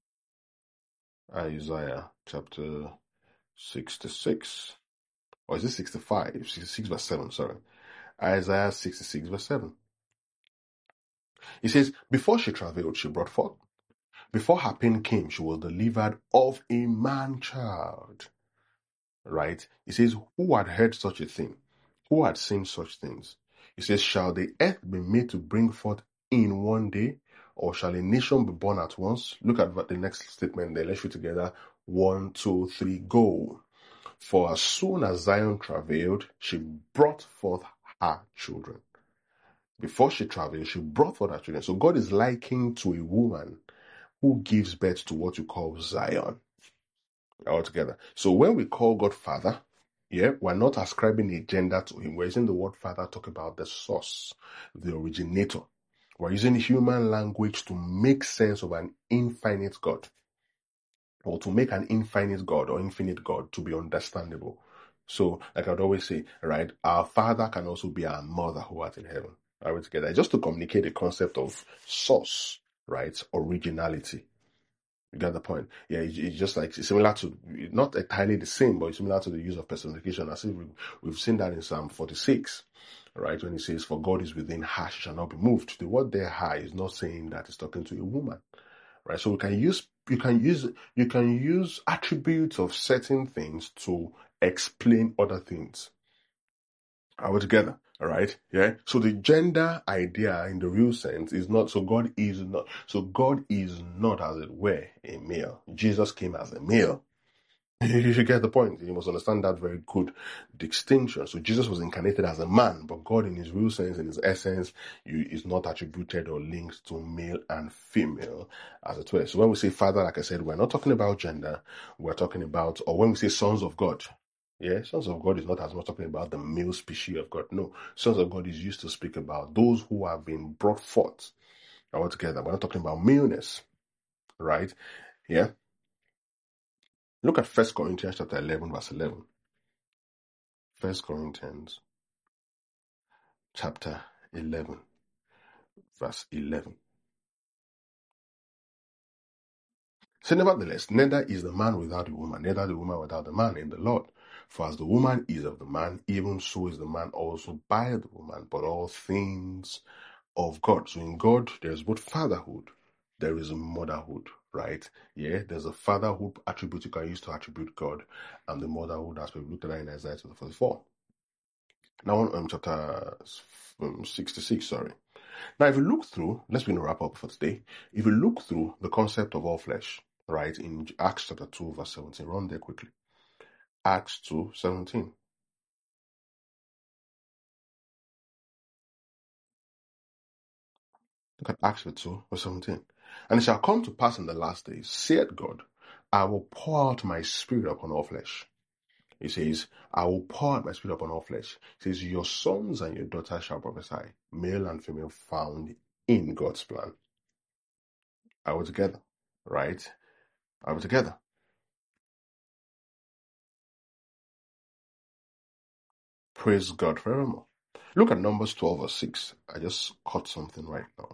Isaiah chapter sixty-six. Or is it sixty-five? sixty-six verse seven, sorry. Isaiah sixty-six verse seven. It says, before she travailed, she brought forth. Before her pain came, she was delivered of a man-child. Right? It says, who had heard such a thing? Who had seen such things? It says, shall the earth be made to bring forth in one day? Or shall a nation be born at once? Look at the next statement there. Let's read together. One, two, three, go. For as soon as Zion travailed, she brought forth her children. Before she travailed, she brought forth her children. So God is likened to a woman who gives birth to what you call Zion. Altogether. So when we call God Father, yeah, we're not ascribing a gender to him. We're using the word Father to talk about the source, the originator. We're using human language to make sense of an infinite God, or to make an infinite God or infinite God to be understandable. So, like I'd always say, right, our Father can also be our Mother who art in heaven. Are we together? Just to communicate the concept of source, right, originality. You get the point? Yeah, it's just like it's similar to, not entirely the same, but it's similar to the use of personification. As if we've seen that in Psalm forty-six, right? When it says, for God is within her, she shall not be moved. The word there, her, is not saying that it's talking to a woman, right? So we can use, you can use, you can use attributes of certain things to explain other things. Are we together? All right. Yeah. So the gender idea in the real sense is not, so God is not, so God is not, as it were, a male. Jesus came as a male. You should get the point. You must understand that very good distinction. So Jesus was incarnated as a man, but God in his real sense, in his essence, you, is not attributed or linked to male and female as it were. So when we say father, like I said, we're not talking about gender. We're talking about, or when we say sons of God, yeah, sons of God is not as much talking about the male species of God. No, sons of God is used to speak about those who have been brought forth altogether. We're not talking about maleness, right? Yeah. Look at First Corinthians chapter eleven, verse eleven. First Corinthians chapter eleven, verse eleven. So nevertheless, neither is the man without the woman, neither the woman without the man in the Lord. For as the woman is of the man, even so is the man also by the woman, but all things of God. So in God, there's both fatherhood, there is motherhood, right? Yeah, there's a fatherhood attribute you can use to attribute God, and the motherhood aspect. We looked at that in Isaiah forty-four. Now on um, chapter um, sixty-six, sorry. Now, if you look through, let's begin to wrap up for today. If you look through the concept of all flesh, right, in Acts chapter two, verse seventeen, run there quickly. Acts two, seventeen. Look at Acts two, verse seventeen. And it shall come to pass in the last days, saith God, I will pour out my spirit upon all flesh. He says, I will pour out my spirit upon all flesh. He says, your sons and your daughters shall prophesy, male and female found in God's plan. Are we together? Right? Are we together? Praise God forevermore. Look at Numbers twelve verse six. I just caught something right now.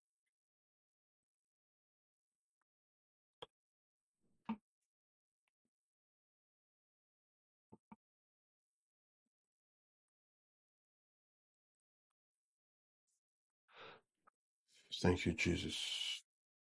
Thank you, Jesus.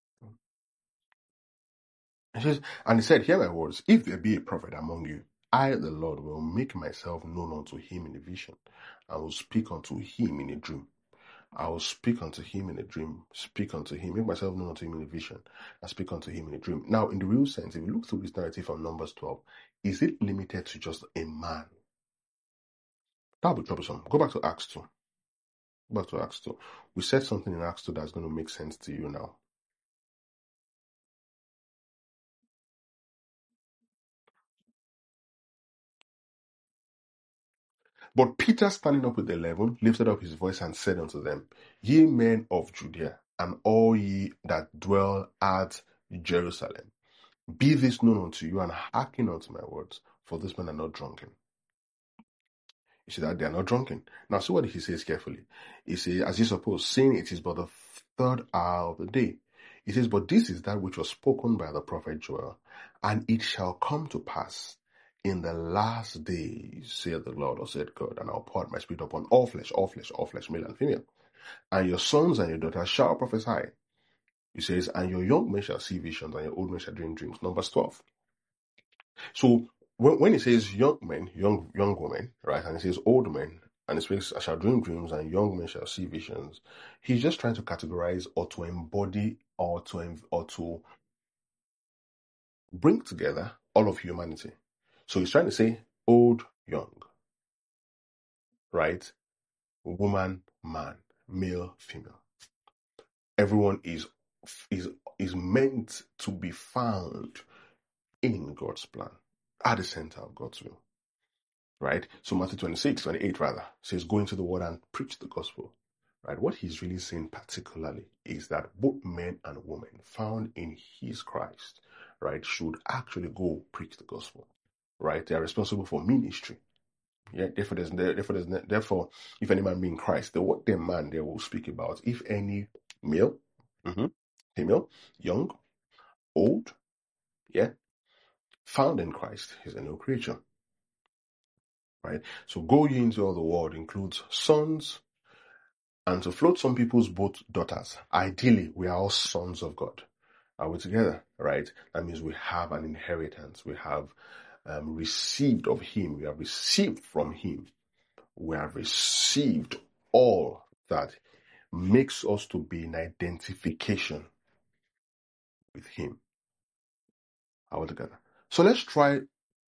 It says, and he said, hear my words. If there be a prophet among you, I, the Lord, will make myself known unto him in a vision. I will speak unto him in a dream. I will speak unto him in a dream. Speak unto him. Make myself known unto him in a vision. I speak unto him in a dream. Now, in the real sense, if you look through this narrative from Numbers twelve, is it limited to just a man? That'll be troublesome. Go back to Acts two. Go back to Acts two. We said something in Acts two that's going to make sense to you now. But Peter, standing up with the eleven, lifted up his voice and said unto them, Ye men of Judea, and all ye that dwell at Jerusalem, be this known unto you, and hearken unto my words, for these men are not drunken. You see that they are not drunken. Now see what he says carefully. He says, as you suppose, saying it is but the third hour of the day. He says, but this is that which was spoken by the prophet Joel, and it shall come to pass in the last days, saith the Lord, or said God, and I'll pour out my spirit upon all flesh, all flesh, all flesh, male and female. And your sons and your daughters shall prophesy. He says, and your young men shall see visions, and your old men shall dream dreams. Numbers twelve. So when, when it says young men, young young women, right, and it says old men, and it speaks, I shall dream dreams, and young men shall see visions, he's just trying to categorize or to embody or to or to bring together all of humanity. So he's trying to say old, young, right, woman, man, male, female. Everyone is is is meant to be found in God's plan, at the center of God's will. Right? So Matthew twenty-six, twenty-eight rather, says, go into the world and preach the gospel. Right? What he's really saying particularly is that both men and women found in his Christ, right, should actually go preach the gospel. Right? They are responsible for ministry. Yeah, therefore, there's, therefore, there's, therefore, if any man be in Christ, the what the man they will speak about, if any male, mm-hmm, female, young, old, yeah, found in Christ, he's a new creature. Right? So go ye into all the world includes sons, and to float some people's boat, daughters. Ideally, we are all sons of God. Are we together? Right? That means we have an inheritance. We have um, received of him. We have received from him. We have received all that makes us to be in identification with him. Are we together? So let's try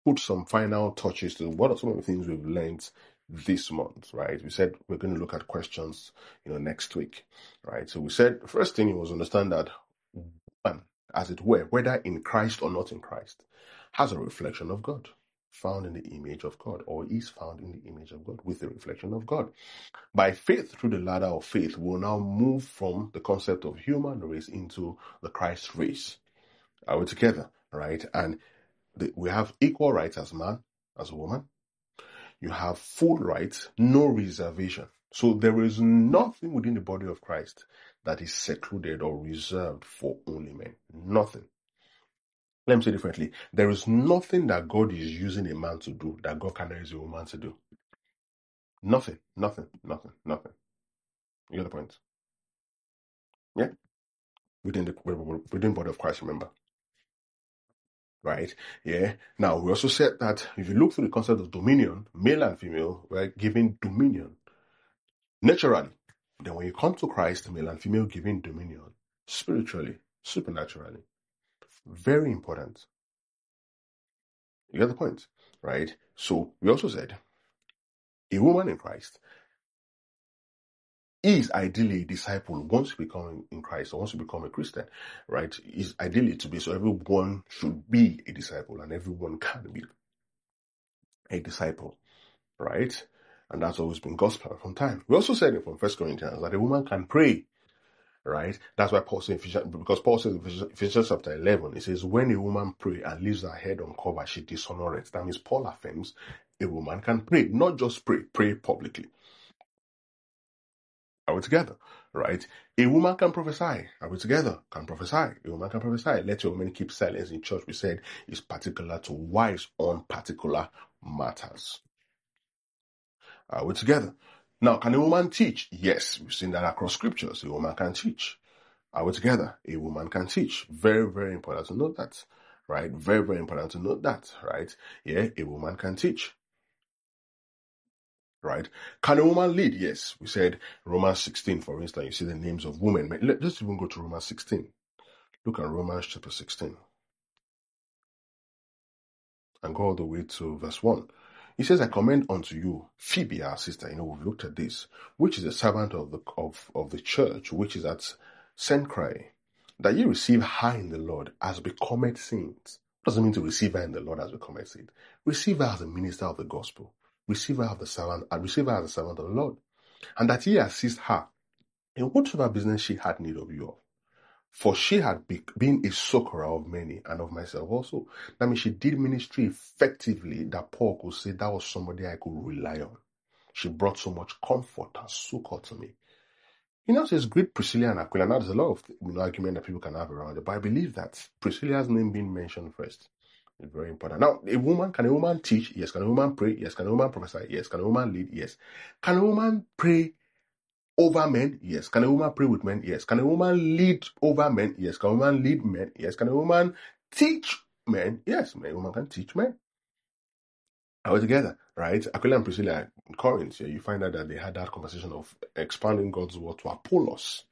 put some final touches to what are some of the things we've learned this month, right? We said we're going to look at questions, you know, next week, right? So we said the first thing was understand that one, as it were, whether in Christ or not in Christ, has a reflection of God, found in the image of God, or is found in the image of God with the reflection of God. By faith, through the ladder of faith, we'll now move from the concept of human race into the Christ race. Are we together, right? And the, we have equal rights as man, as a woman. You have full rights, no reservation. So there is nothing within the body of Christ that is secluded or reserved for only men. Nothing. Let me say differently. There is nothing that God is using a man to do that God cannot use a woman to do. Nothing, nothing, nothing, nothing. You get the point? Yeah? Within the within the body of Christ, remember. Right? Yeah. Now, we also said that if you look through the concept of dominion, male and female, right, giving dominion naturally. Then when you come to Christ, male and female giving dominion spiritually, supernaturally. Very important. You get the point, right? So we also said a woman in Christ is ideally a disciple once you become in Christ or once you become a Christian, right? Is ideally to be, so everyone should be a disciple and everyone can be a disciple, right? And that's always been God's plan from time. We also said it from First Corinthians that a woman can pray, right? That's why Paul says, because Paul says in Ephesians chapter eleven, it says, when a woman pray and leaves her head uncovered, she dishonors. That means Paul affirms a woman can pray, not just pray, pray publicly. Are we together? Right? A woman can prophesy. Are we together? Can prophesy. A woman can prophesy. Let your women keep silence in church, we said, is particular to wives on particular matters. Are we together? Now, can a woman teach? Yes, we've seen that across scriptures. A woman can teach. Are we together? A woman can teach. Very, very important to note that. Right? Very, very important to note that. Right? Yeah, a woman can teach. Right? Can a woman lead? Yes. We said Romans sixteen, for instance, you see the names of women. Let's even go to Romans sixteen. Look at Romans chapter sixteen. And go all the way to verse one. He says, I commend unto you Phoebe, our sister. You know, we've looked at this, which is a servant of the of, of the church, which is at Cenchreae, that ye receive her in the Lord as becometh saints. What does it mean to receive her in the Lord as becometh saints? Receive her as a minister of the gospel. Receive her as the servant, and receive her as a servant of the Lord. And that ye assist her in whatsoever business she had need of you of. For she had be, been a succorer of many and of myself also. That means she did ministry effectively that Paul could say that was somebody I could rely on. She brought so much comfort and succor to me. You know, says great Priscilla and Aquila. Now, there's a lot of you know, argument that people can have around it, but I believe that Priscilla's name being mentioned first is very important. Now, a woman, can a woman teach? Yes. Can a woman pray? Yes. Can a woman prophesy? Yes. Can a woman lead? Yes. Can a woman pray over men? Yes. Can a woman pray with men? Yes. Can a woman lead over men? Yes. Can a woman lead men? Yes. Can a woman teach men? Yes. A woman can teach men. Are we together? Right? Aquila and Priscilla in Corinth, yeah, you find out that they had that conversation of expanding God's word to Apollos.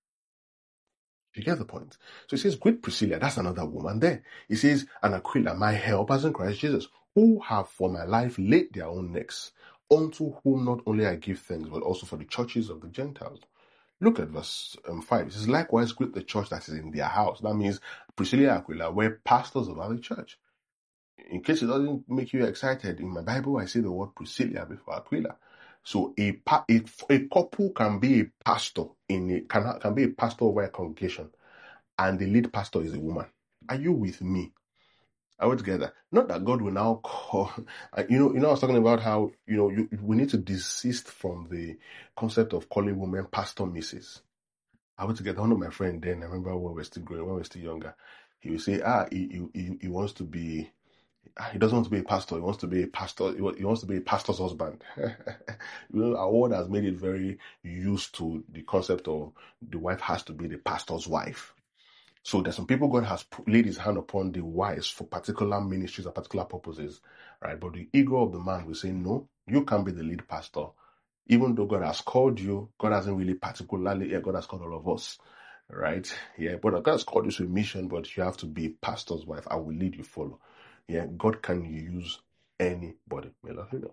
You get the point? So it says, great Priscilla, that's another woman there. It says, and Aquila, my helpers in Christ Jesus, who have for my life laid their own necks, unto whom not only I give thanks, but also for the churches of the Gentiles. Look at verse um, five. It says, likewise greet the church that is in their house. That means Priscilla and Aquila were pastors of our church. In case it doesn't make you excited, in my Bible, I say the word Priscilla before Aquila. So a, a, a couple can be a pastor in a, can, can be a pastor over a congregation, and the lead pastor is a woman. Are you with me? Are we together? Not that God will now call, you know, you know, I was talking about how, you know, you, we need to desist from the concept of calling women pastor missus I went to get one of my friends then. I remember when we were still growing, when we were still younger. He would say, ah, he, he, he wants to be, he doesn't want to be a pastor. He wants to be a pastor. He wants to be a pastor's husband. You know, our world has made it very used to the concept of the wife has to be the pastor's wife. So there's some people God has laid his hand upon the wives for particular ministries and particular purposes, right? But the ego of the man will say, no, you can't be the lead pastor. Even though God has called you, God hasn't really particularly, yeah, God has called all of us, right? Yeah, but God has called you to a mission, but you have to be a pastor's wife. I will lead you, follow. Yeah, God can use anybody, male or female.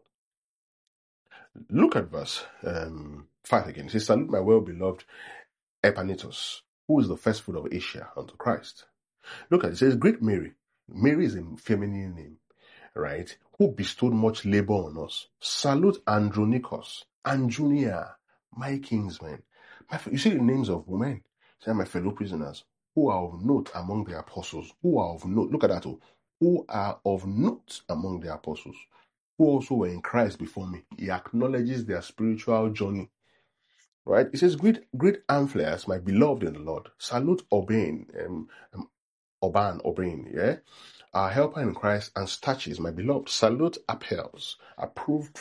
Look at verse um, five again. It says, salute my well-beloved Epanetus, who is the first fruit of Asia unto Christ. Look at it. It says, great Mary. Mary is a feminine name, right? Who bestowed much labor on us. Salute Andronicus and Junia, my kinsmen. My, you see the names of women. Say, my fellow prisoners, who are of note among the apostles. Who are of note. Look at that. Oh. Who are of note among the apostles. Who also were in Christ before me. He acknowledges their spiritual journey. Right? It says, great, great Amphias, my beloved in the Lord. Salute Obain, um, um, Oban, Obain, yeah? Our helper in Christ, and Stachys, my beloved. Salute Apelles, approved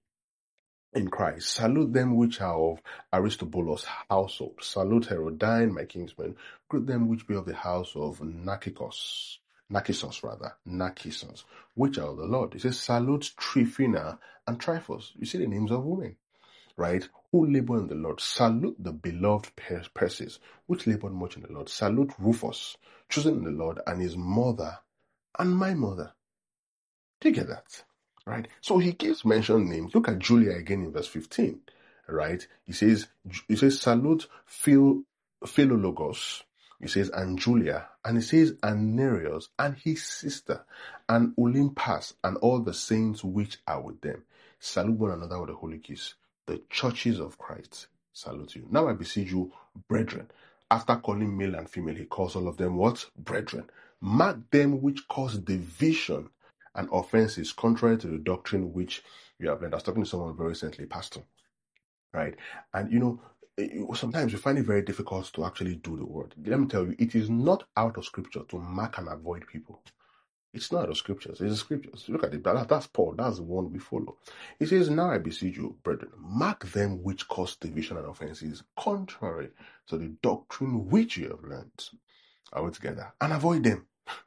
in Christ. Salute them which are of Aristobulus' household. Salute Herodine, my kinsmen. Greet them which be of the house of Narcissus. Narcissus, rather. Narcissus, which are of the Lord. It says, salute Tryphena and Tryphus. You see the names of women, right? Who labor in the Lord. Salute the beloved Persis, which labored much in the Lord. Salute Rufus, chosen in the Lord, and his mother, and my mother. Do you get that? Right? So he gives mention names. Look at Julia again in verse fifteen. Right? He says, he says, salute Phil, Philologos. He says, and Julia. And he says, and Nereus, and his sister, and Olympas, and all the saints which are with them. Salute one another with a holy kiss. The churches of Christ salute you. Now I beseech you, brethren. After calling male and female, he calls all of them what? Brethren. Mark them which cause division and offenses contrary to the doctrine which you have learned. I was talking to someone very recently, pastor, right? And you know, sometimes we find it very difficult to actually do the word. Let me tell you, it is not out of scripture to mark and avoid people. It's not out of scriptures. It's the scriptures. Look at it. That's Paul. That's the one we follow. He says, now I beseech you, brethren, mark them which cause division and offenses contrary to the doctrine which you have learned. Are we together? And avoid them.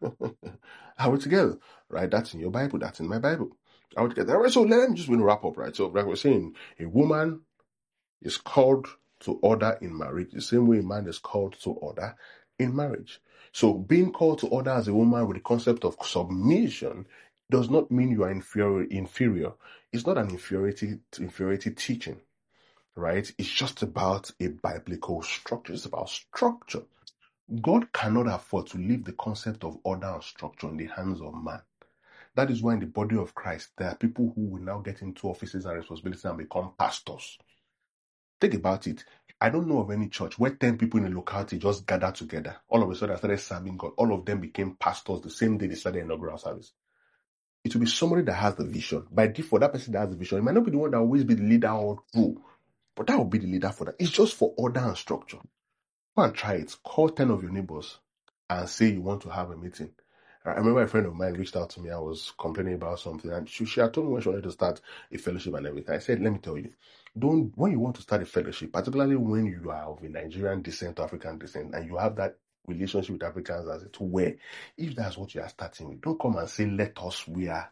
Are we together? Right? That's in your Bible. That's in my Bible. Are we together? All right, so let me just wrap up, right? So like we're saying, a woman is called to order in marriage the same way a man is called to order in marriage. So being called to order as a woman with the concept of submission does not mean you are inferior. inferior. It's not an inferiority, inferiority teaching, right? It's just about a biblical structure. It's about structure. God cannot afford to leave the concept of order and structure in the hands of man. That is why in the body of Christ, there are people who will now get into offices and responsibilities and become pastors. Think about it. I don't know of any church where ten people in a locality just gathered together. All of a sudden, I started serving God. All of them became pastors the same day they started inaugural service. It will be somebody that has the vision. By default, that person that has the vision, it might not be the one that will always be the leader all through, but that will be the leader for that. It's just for order and structure. Go and try it. Call ten of your neighbors and say you want to have a meeting. I remember a friend of mine reached out to me. I was complaining about something, and she, she had told me when she wanted to start a fellowship and everything. I said, let me tell you, don't, when you want to start a fellowship, particularly when you are of a Nigerian descent, African descent, and you have that relationship with Africans as it were, if that's what you are starting with, don't come and say, let us, we are.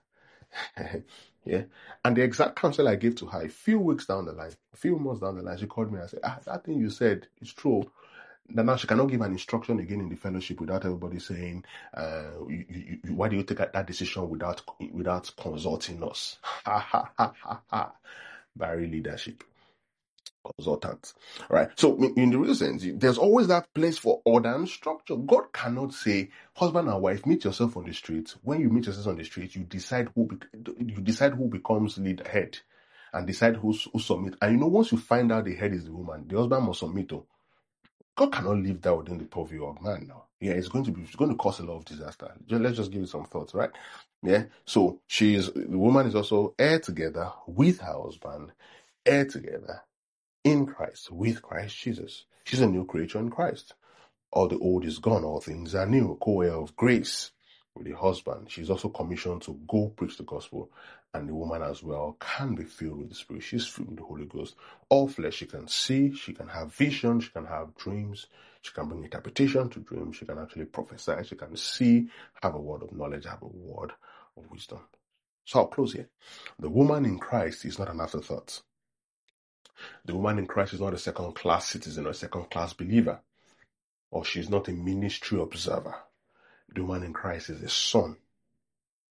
Yeah. And the exact counsel I gave to her a few weeks down the line, a few months down the line, she called me and said, ah, that thing you said is true. Now she cannot give an instruction again in the fellowship without everybody saying, uh, you, you, you, why do you take that decision without without consulting us? Ha ha ha ha ha. Barry leadership. Consultants. Right. So in, in the real sense, there's always that place for order and structure. God cannot say, husband and wife, meet yourself on the street. When you meet yourself on the street, you decide who be, you decide who becomes lead head and decide who's, who submit. And you know, once you find out the head is the woman, the husband must submit to. God cannot leave that within the purview of man now. Yeah, it's going to be, it's going to cause a lot of disaster. Just, let's just give it some thoughts, right? Yeah. So she is, the woman is also heir together with her husband, heir together in Christ, with Christ Jesus. She's a new creature in Christ. All the old is gone, all things are new. Co-heir of grace with the husband. She's also commissioned to go preach the gospel, and the woman as well can be filled with the Spirit. She's filled with the Holy Ghost. All flesh, she can see, she can have vision, she can have dreams, she can bring interpretation to dreams, she can actually prophesy, she can see, have a word of knowledge, have a word of wisdom. So I'll close here. The woman in Christ is not an afterthought. The woman in Christ is not a second-class citizen or a second-class believer, or she's not a ministry observer. The woman in Christ is a son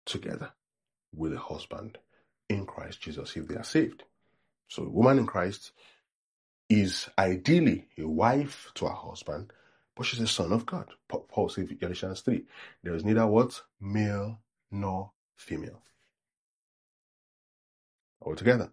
together with a husband in Christ Jesus if they are saved. So a woman in Christ is ideally a wife to her husband, but she's a son of God. Paul says in Galatians three, there is neither what? Male nor female. All together.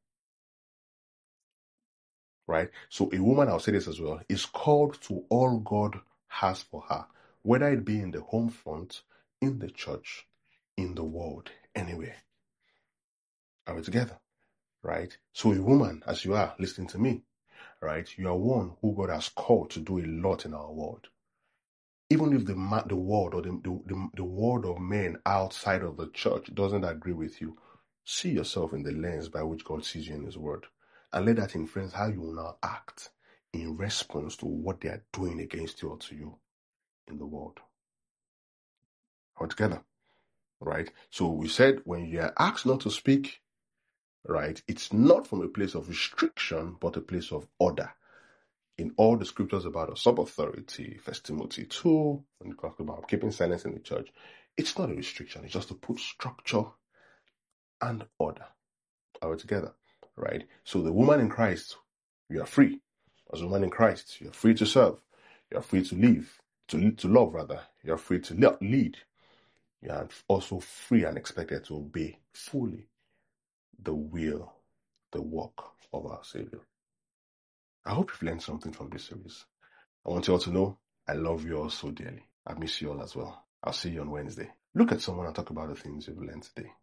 Right? So a woman, I'll say this as well, is called to all God has for her, whether it be in the home front, in the church, in the world, anywhere. Are we together? Right? So a woman, as you are listening to me, right, you are one who God has called to do a lot in our world. Even if the the world or the, the, the world of men outside of the church doesn't agree with you, see yourself in the lens by which God sees you in His Word, and let that influence how you will now act in response to what they are doing against you or to you in the world. All together, right? So we said when you are asked not to speak, right, it's not from a place of restriction, but a place of order. In all the scriptures about a sub-authority, First Timothy two, when you talk about keeping silence in the church, it's not a restriction. It's just to put structure and order all together, right? So the woman in Christ, you are free. As a woman in Christ, you're free to serve. You're free to live, to to love rather. You're free to lead. You are also free and expected to obey fully the will, the work of our Savior. I hope you've learned something from this series. I want you all to know I love you all so dearly. I miss you all as well. I'll see you on Wednesday. Look at someone and talk about the things you've learned today.